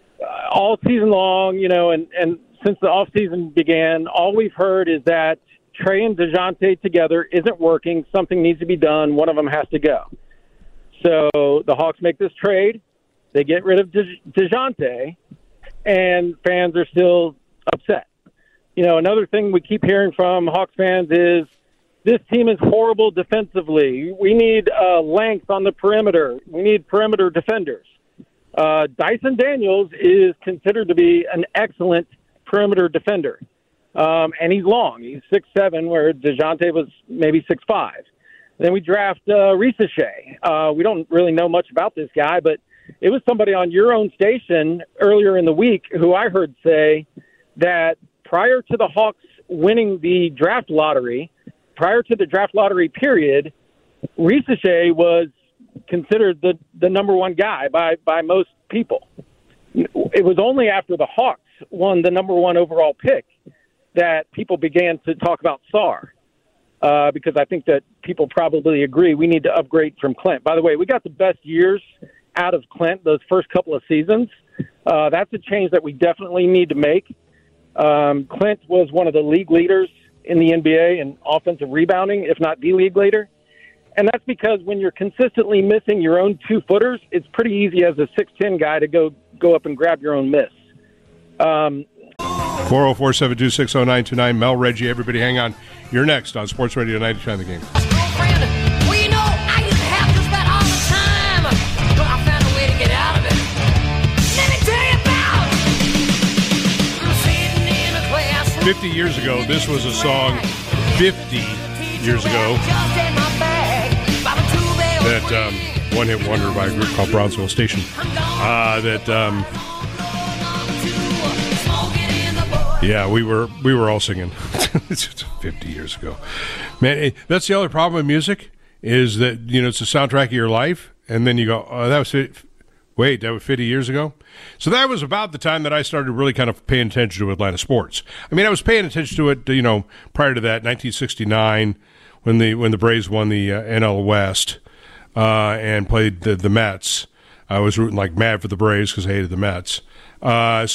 All season long, and since the offseason began, all we've heard is that Trey and DeJounte together isn't working. Something needs to be done. One of them has to go. So the Hawks make this trade. They get rid of DeJounte, and fans are still upset. You know, another thing we keep hearing from Hawks fans is this team is horrible defensively. We need length on the perimeter. We need perimeter defenders. Dyson Daniels is considered to be an excellent perimeter defender. And he's long. He's 6'7", where DeJounte was maybe 6'5". Then we draft Risa Shea. We don't really know much about this guy, but it was somebody on your own station earlier in the week who I heard say that prior to the Hawks winning the draft lottery, prior to the draft lottery period, Risa Shea was considered the number one guy by most people. It was only after the Hawks won the number one overall pick that people began to talk about Sarr, because I think that people probably agree we need to upgrade from Clint. By the way, we got the best years out of Clint those first couple of seasons. That's a change that we definitely need to make. Clint was one of the league leaders in the NBA in offensive rebounding, if not the league leader. And that's because when you're consistently missing your own 2-footers, it's pretty easy as a 6'10" guy to go up and grab your own miss. 404-726-0929. Mel, Reggie, everybody hang on. You're next on Sports Radio 99 The Game. Well, you know, I used to have just that all the time, but I found a way to get out of it. Let me tell you about I'm sitting in a class. 50 years ago, this was a song 50 years ago that one-hit wonder by a group called Brownsville Station. Yeah, we were all singing. It's 50 years ago. Man, that's the other problem with music is that, you know, it's the soundtrack of your life, and then you go, oh, that was 50 years ago? So that was about the time that I started really kind of paying attention to Atlanta sports. I mean, I was paying attention to it, you know, prior to that, 1969, when the Braves won the NL West and played the Mets. I was rooting like mad for the Braves because I hated the Mets. But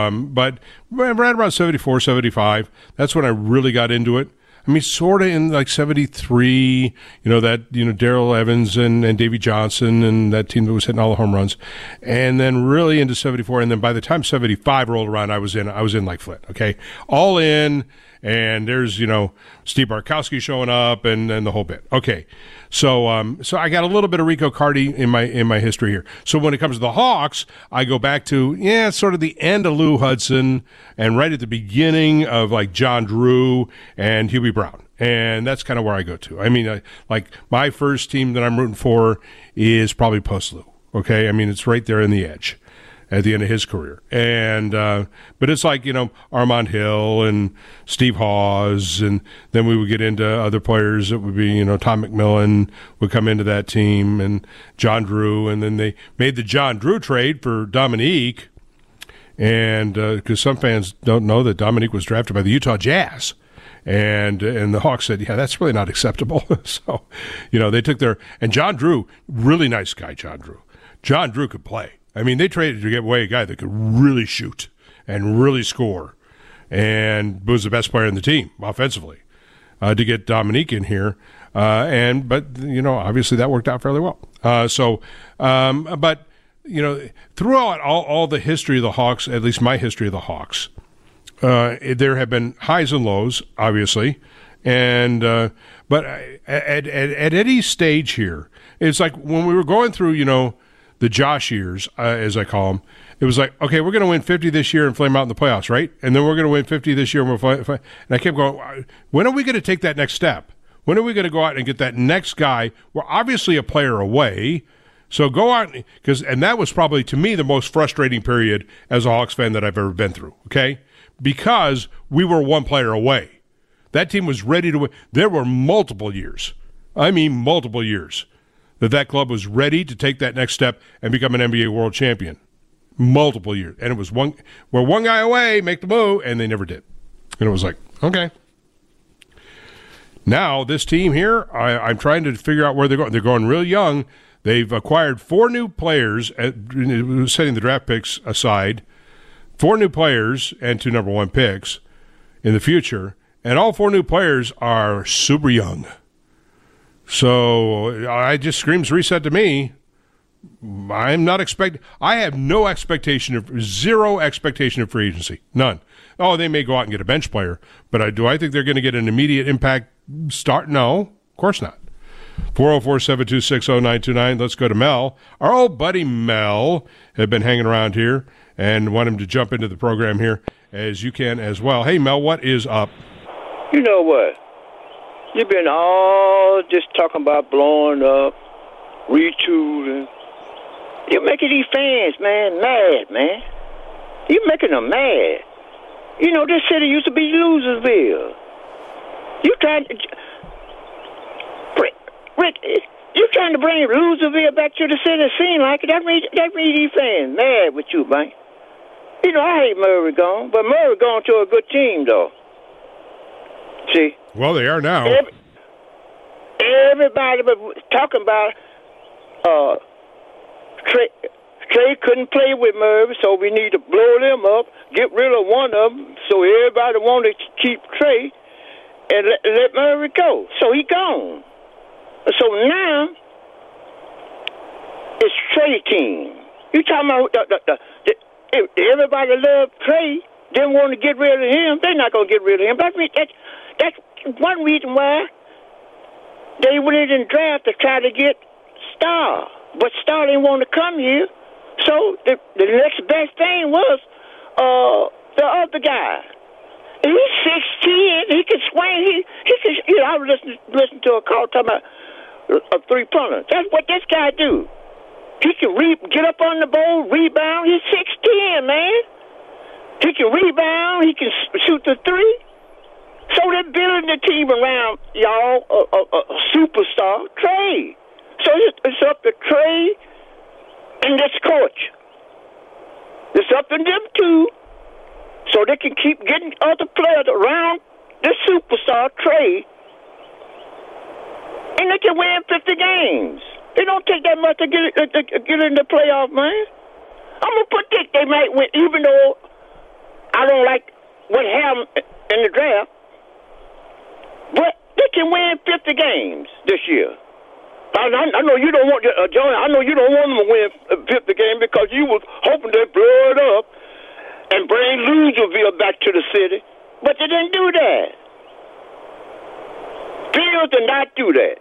right around 74, 75, that's when I really got into it. I mean, sort of in like 73, Darrell Evans and Davey Johnson and that team that was hitting all the home runs. And then really into 74. And then by the time 75 rolled around, I was in like Flint. Okay. All in. And there's, Steve Bartkowski showing up and the whole bit. Okay. So I got a little bit of Rico Carty in my history here. So when it comes to the Hawks, I go back to, sort of the end of Lou Hudson and right at the beginning of like John Drew and Hubie Brown. And that's kind of where I go to. I mean, like my first team that I'm rooting for is probably post Lou. Okay. I mean, it's right there in the edge at the end of his career. And but it's like, Armand Hill and Steve Hawes, and then we would get into other players that would be, Tom McMillan would come into that team, and John Drew, and then they made the John Drew trade for Dominique, and because some fans don't know that Dominique was drafted by the Utah Jazz. And the Hawks said, yeah, that's really not acceptable. So, they took and John Drew, really nice guy, John Drew. John Drew could play. I mean, they traded to get away a guy that could really shoot and really score and was the best player in the team offensively to get Dominique in here. But obviously that worked out fairly well. But throughout all the history of the Hawks, at least my history of the Hawks, there have been highs and lows, obviously. And but at any stage here, it's like when we were going through, the Josh years, as I call them, it was like, okay, we're going to win 50 this year and flame out in the playoffs, right? And then we're going to win 50 this year and and I kept going, when are we going to take that next step? When are we going to go out and get that next guy? We're obviously a player away, so go out, and that was probably, to me, the most frustrating period as a Hawks fan that I've ever been through, okay? Because we were one player away. That team was ready to win. There were multiple years, that club was ready to take that next step and become an NBA world champion. Multiple years. And it was we're one guy away, make the move, and they never did. And it was like, okay. Now, this team here, I'm trying to figure out where they're going. They're going real young. They've acquired 4 new players, setting the draft picks aside, 4 new players and 2 number 1 picks in the future. and all 4 new players are super young. So it just screams reset to me. I'm not I have no expectation zero expectation of free agency. None. Oh, they may go out and get a bench player, but do I think they're going to get an immediate impact start? No, of course not. 404-726-0929. Let's go to Mel. Our old buddy Mel had been hanging around here and want him to jump into the program here as you can as well. Hey, Mel, what is up? You know what? You've been all just talking about blowing up, retooling. You're making these fans, man, mad, man. You're making them mad. You know, this city used to be Losersville. You trying to... Rick, you trying to bring Losersville back to the city? It seems like it. That made these fans mad with you, man. You know, I hate Murray gone, but Murray gone to a good team, though. See? Well, they are now. Everybody was talking about Trey couldn't play with Murray, so we need to blow them up, get rid of one of them, so everybody wanted to keep Trey and let Murray go. So he gone. So now it's Trey team. You talking about everybody loved Trey, didn't want to get rid of him. They're not going to get rid of him. That's one reason why they went in and draft to try to get Star. But Star didn't want to come here. So the next best thing was the other guy. He's 6'10". He can swing. He can. You know, I was listening to a call talking about a 3-pointer. That's what this guy do. He can get up on the bowl, rebound. He's 6'10", man. He can rebound. He can shoot the 3. So they're building the team around y'all a superstar, Trey. So it's up to Trey and this coach. It's up to them too, so they can keep getting other players around this superstar, Trey, and they can win 50 games. It don't take that much to get in the playoff, man. I'm going to predict they might win, even though I don't like what happened in the draft. But they can win 50 games this year. I know you don't want John. I know you don't want them to win 50 games because you was hoping they'd blow it up and bring Losersville back to the city, but they didn't do that. Fields did not do that.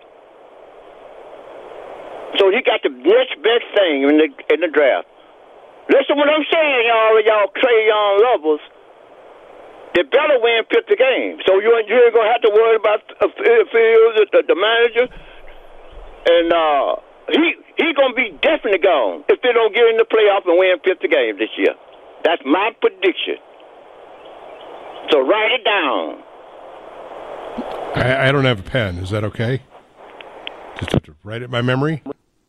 So he got the next best thing in the draft. Listen what I'm saying, y'all Trae Young lovers. They better win 50 games. So you ain't going to have to worry about Fields, the manager. And he going to be definitely gone if they don't get in the playoff and win 50 games this year. That's my prediction. So write it down. I don't have a pen. Is that okay? Just have to write it in my memory.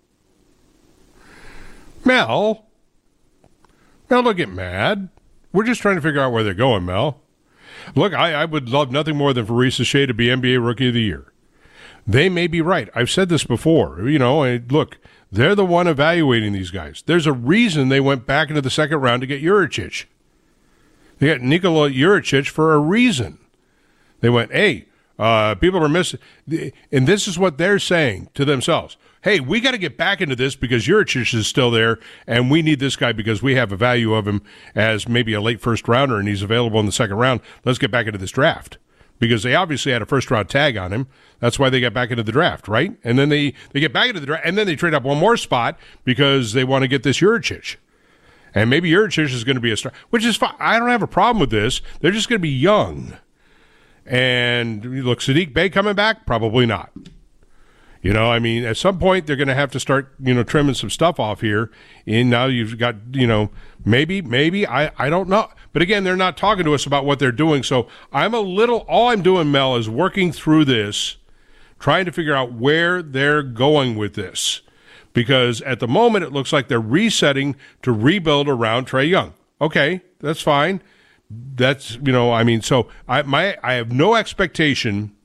Mel, don't get mad. We're just trying to figure out where they're going, Mel. Look, I would love nothing more than for Reese Shea to be NBA Rookie of the Year. They may be right. I've said this before. You know, look, they're the one evaluating these guys. There's a reason they went back into the second round to get Juricic. They got Nikola Juricic for a reason. They went, hey, people are missing. And this is what they're saying to themselves. Hey, we got to get back into this because Juricic is still there, and we need this guy because we have a value of him as maybe a late first rounder, and he's available in the second round. Let's get back into this draft. Because they obviously had a first-round tag on him. That's why they got back into the draft, right? And then they get back into the draft, and then they trade up one more spot because they want to get this Juricic. And maybe Juricic is going to be a star, which is fine. I don't have a problem with this. They're just going to be young. And look, Saddiq Bey coming back? Probably not. You know, I mean, at some point they're going to have to start, trimming some stuff off here. And now you've got, maybe, I don't know. But again, they're not talking to us about what they're doing. So all I'm doing, Mel, is working through this, trying to figure out where they're going with this. Because at the moment, it looks like they're resetting to rebuild around Trae Young. Okay, that's fine. That's, so I have no expectation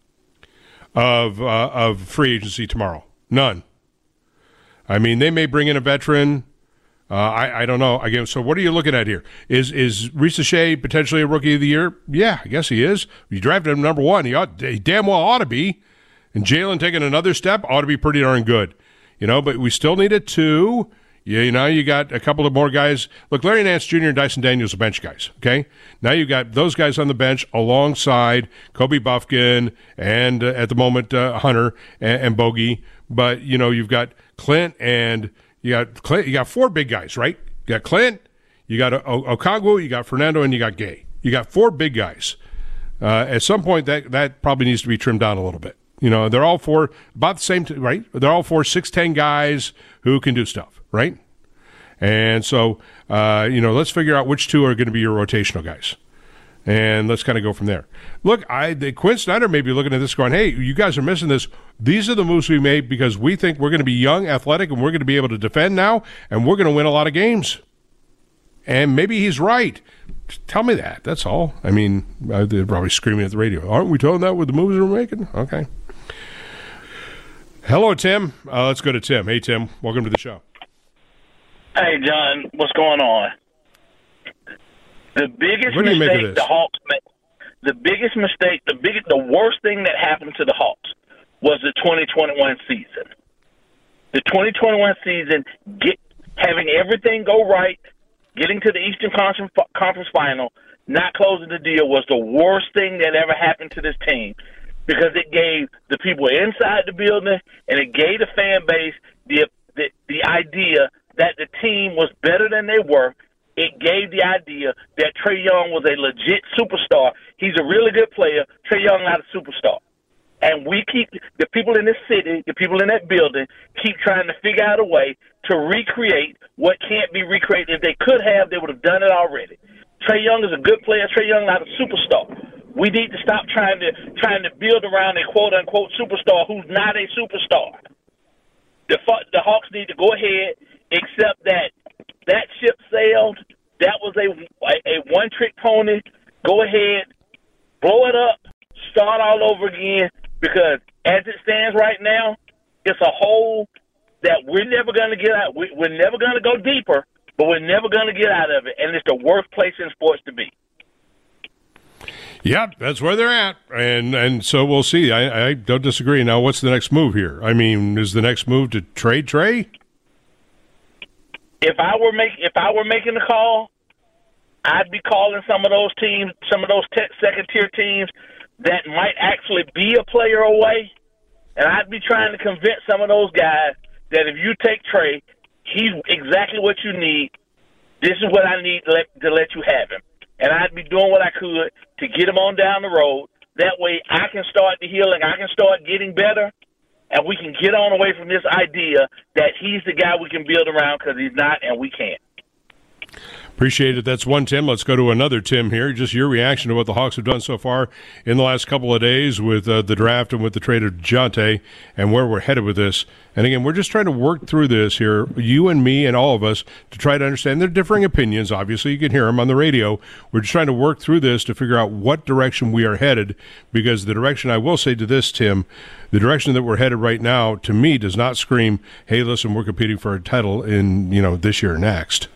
of free agency tomorrow. None. I mean, they may bring in a veteran. I don't know. Again, so what are you looking at here? Is Reese Shea potentially a Rookie of the Year? Yeah, I guess he is. You drafted him number 1. He damn well ought to be. And Jalen taking another step ought to be pretty darn good. But we still need a 2. You got a couple of more guys. Look, Larry Nance Jr. and Dyson Daniels are bench guys, okay? Now you've got those guys on the bench alongside Kobe Buffkin and, at the moment, Hunter and Bogey. But, you've got Clint and you got 4 big guys, right? You got Clint, you got Okongwu, you got Fernando, and you got Gay. You got 4 big guys. At some point, that probably needs to be trimmed down a little bit. They're all 4 about the same, right? They're all 4 6'10" guys who can do stuff, right? And so, let's figure out which 2 are going to be your rotational guys. And let's kind of go from there. Look, Quinn Snyder may be looking at this going, hey, you guys are missing this. These are the moves we made because we think we're going to be young, athletic, and we're going to be able to defend now, and we're going to win a lot of games. And maybe he's right. Tell me that. That's all. I mean, they're probably screaming at the radio. Aren't we telling that with the moves we're making? Okay. Hello, Tim. Let's go to Tim. Hey, Tim. Welcome to the show. Hey, John. What's going on? The biggest What do you make of mistake this? the Hawks made, the worst thing that happened to the Hawks was the 2021 season. The 2021 season, having everything go right, getting to the Eastern Conference Final, not closing the deal was the worst thing that ever happened to this team because it gave the people inside the building and it gave the fan base the idea that the team was better than they were. It gave the idea that Trae Young was a legit superstar. He's a really good player. Trae Young not a superstar. And the people in this city, the people in that building, keep trying to figure out a way to recreate what can't be recreated. If they could have, they would have done it already. Trae Young is a good player. Trae Young not a superstar. We need to stop trying to build around a quote-unquote superstar who's not a superstar. The Hawks need to go ahead, accept that ship sailed. That was a one-trick pony. Go ahead, blow it up, start all over again, because as it stands right now, it's a hole that we're never going to get out. We're never going to go deeper, but we're never going to get out of it, and it's the worst place in sports to be. Yeah, that's where they're at, and so we'll see. I don't disagree. Now, what's the next move here? I mean, is the next move to trade Trae? If I were making the call, I'd be calling some of those teams, some of those second-tier teams that might actually be a player away, and I'd be trying to convince some of those guys that if you take Trae, he's exactly what you need. This is what I need to let you have him. And I'd be doing what I could to get him on down the road. That way I can start the healing, I can start getting better, and we can get on away from this idea that he's the guy we can build around because he's not, and we can't. Appreciate it. That's one Tim. Let's go to another Tim here. Just your reaction to what the Hawks have done so far in the last couple of days with the draft and with the trade of DeJounte and where we're headed with this. And again, we're just trying to work through this here, you and me and all of us, to try to understand. There are differing opinions. Obviously, you can hear them on the radio. We're just trying to work through this to figure out what direction we are headed, because the direction, I will say to this, Tim, the direction that we're headed right now, to me, does not scream, hey, listen, we're competing for a title in, this year or next.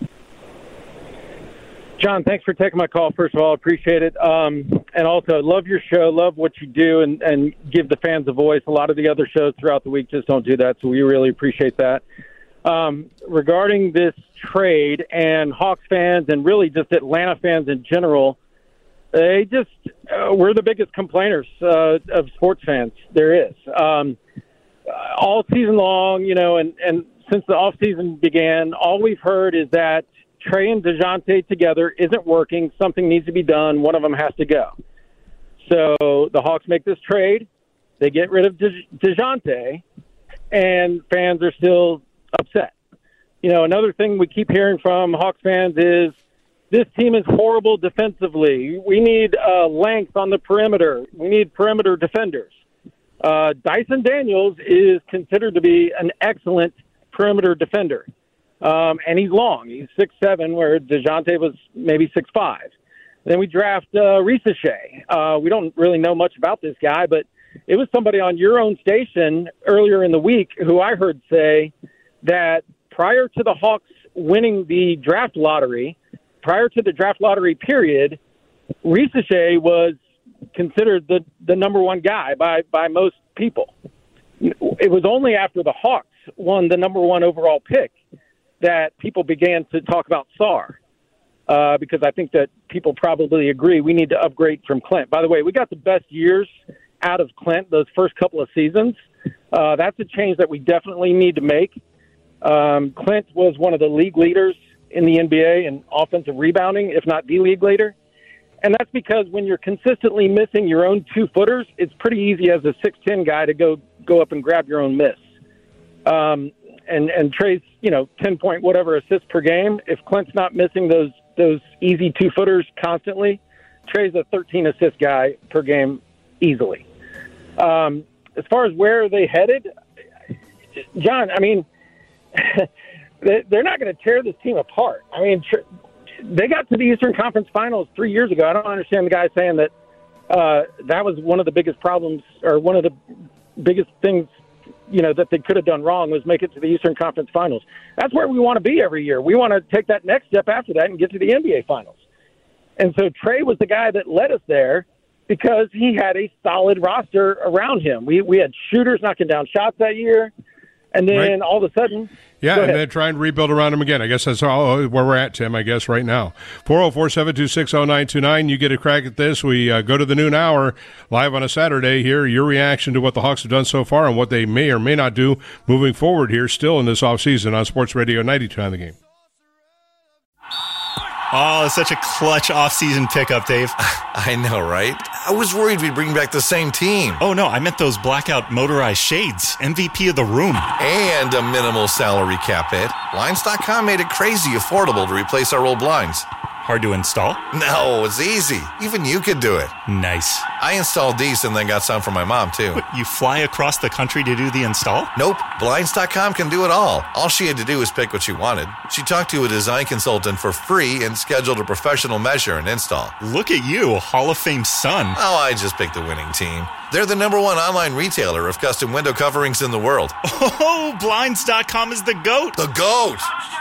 John, thanks for taking my call. First of all, appreciate it. And also, love your show, love what you do, and give the fans a voice. A lot of the other shows throughout the week just don't do that, so we really appreciate that. Regarding this trade, and Hawks fans and really just Atlanta fans in general, they just we're the biggest complainers of sports fans there is. All season long, and since the offseason began, all we've heard is that Trae and DeJounte together isn't working. Something needs to be done. One of them has to go. So the Hawks make this trade. They get rid of DeJounte, and fans are still upset. Another thing we keep hearing from Hawks fans is this team is horrible defensively. We need length on the perimeter. We need perimeter defenders. Dyson Daniels is considered to be an excellent perimeter defender. And he's long. He's 6'7", where DeJounte was maybe 6'5". Then we draft Reese Shea. We don't really know much about this guy, but it was somebody on your own station earlier in the week who I heard say that prior to the Hawks winning the draft lottery, prior to the draft lottery period, Risacher was considered the number one guy by most people. It was only after the Hawks won the number one overall pick that people began to talk about Sarr, because I think that people probably agree we need to upgrade from Clint. By the way, we got the best years out of Clint those first couple of seasons. That's a change that we definitely need to make. Clint was one of the league leaders in the NBA in offensive rebounding, if not the league leader. And that's because when you're consistently missing your own 2-footers, it's pretty easy as a 6'10" guy to go up and grab your own miss. And Trey's, 10-point whatever assists per game. If Clint's not missing those easy 2-footers constantly, Trey's a 13 assist guy per game easily. As far as where are they headed, John, I mean, they're not going to tear this team apart. I mean, they got to the Eastern Conference Finals 3 years ago. I don't understand the guy saying that that was one of the biggest problems, or one of the biggest things, that they could have done wrong was make it to the Eastern Conference Finals. That's where we want to be every year. We want to take that next step after that and get to the NBA Finals. And so Trey was the guy that led us there because he had a solid roster around him. We had shooters knocking down shots that year. And then all of a sudden... Yeah, and then try and rebuild around him again. I guess that's where we're at, Tim, I guess, right now. 404-726-0929. You get a crack at this. We go to the noon hour live on a Saturday here. Your reaction to what the Hawks have done so far and what they may or may not do moving forward here still in this offseason on Sports Radio 92 The Game. Oh, it's such a clutch off-season pickup, Dave. I know, right? I was worried we'd bring back the same team. Oh, no, I meant those blackout motorized shades. MVP of the room. And a minimal salary cap hit. Blinds.com made it crazy affordable to replace our old blinds. Hard to install? No, it's easy. Even you could do it. Nice. I installed these and then got some for my mom, too. What, you fly across the country to do the install? Nope. Blinds.com can do it all. All she had to do was pick what she wanted. She talked to a design consultant for free and scheduled a professional measure and install. Look at you, a Hall of Fame son. Oh, I just picked the winning team. They're the #1 online retailer of custom window coverings in the world. Oh, Blinds.com is the GOAT. The GOAT!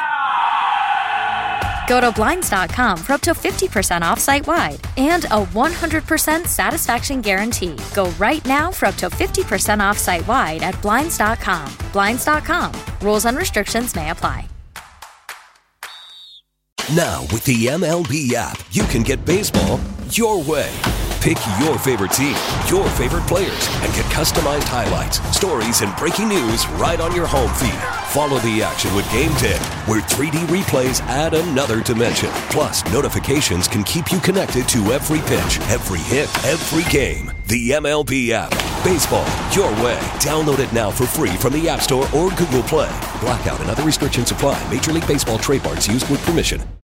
Go to Blinds.com for up to 50% off site-wide and a 100% satisfaction guarantee. Go right now for up to 50% off site-wide at Blinds.com. Blinds.com. Rules and restrictions may apply. Now, with the MLB app, you can get baseball your way. Pick your favorite team, your favorite players, and get customized highlights, stories, and breaking news right on your home feed. Follow the action with Game 10, where 3D replays add another dimension. Plus, notifications can keep you connected to every pitch, every hit, every game. The MLB app. Baseball your way. Download it now for free from the App Store or Google Play. Blackout and other restrictions apply. Major League Baseball trademarks used with permission.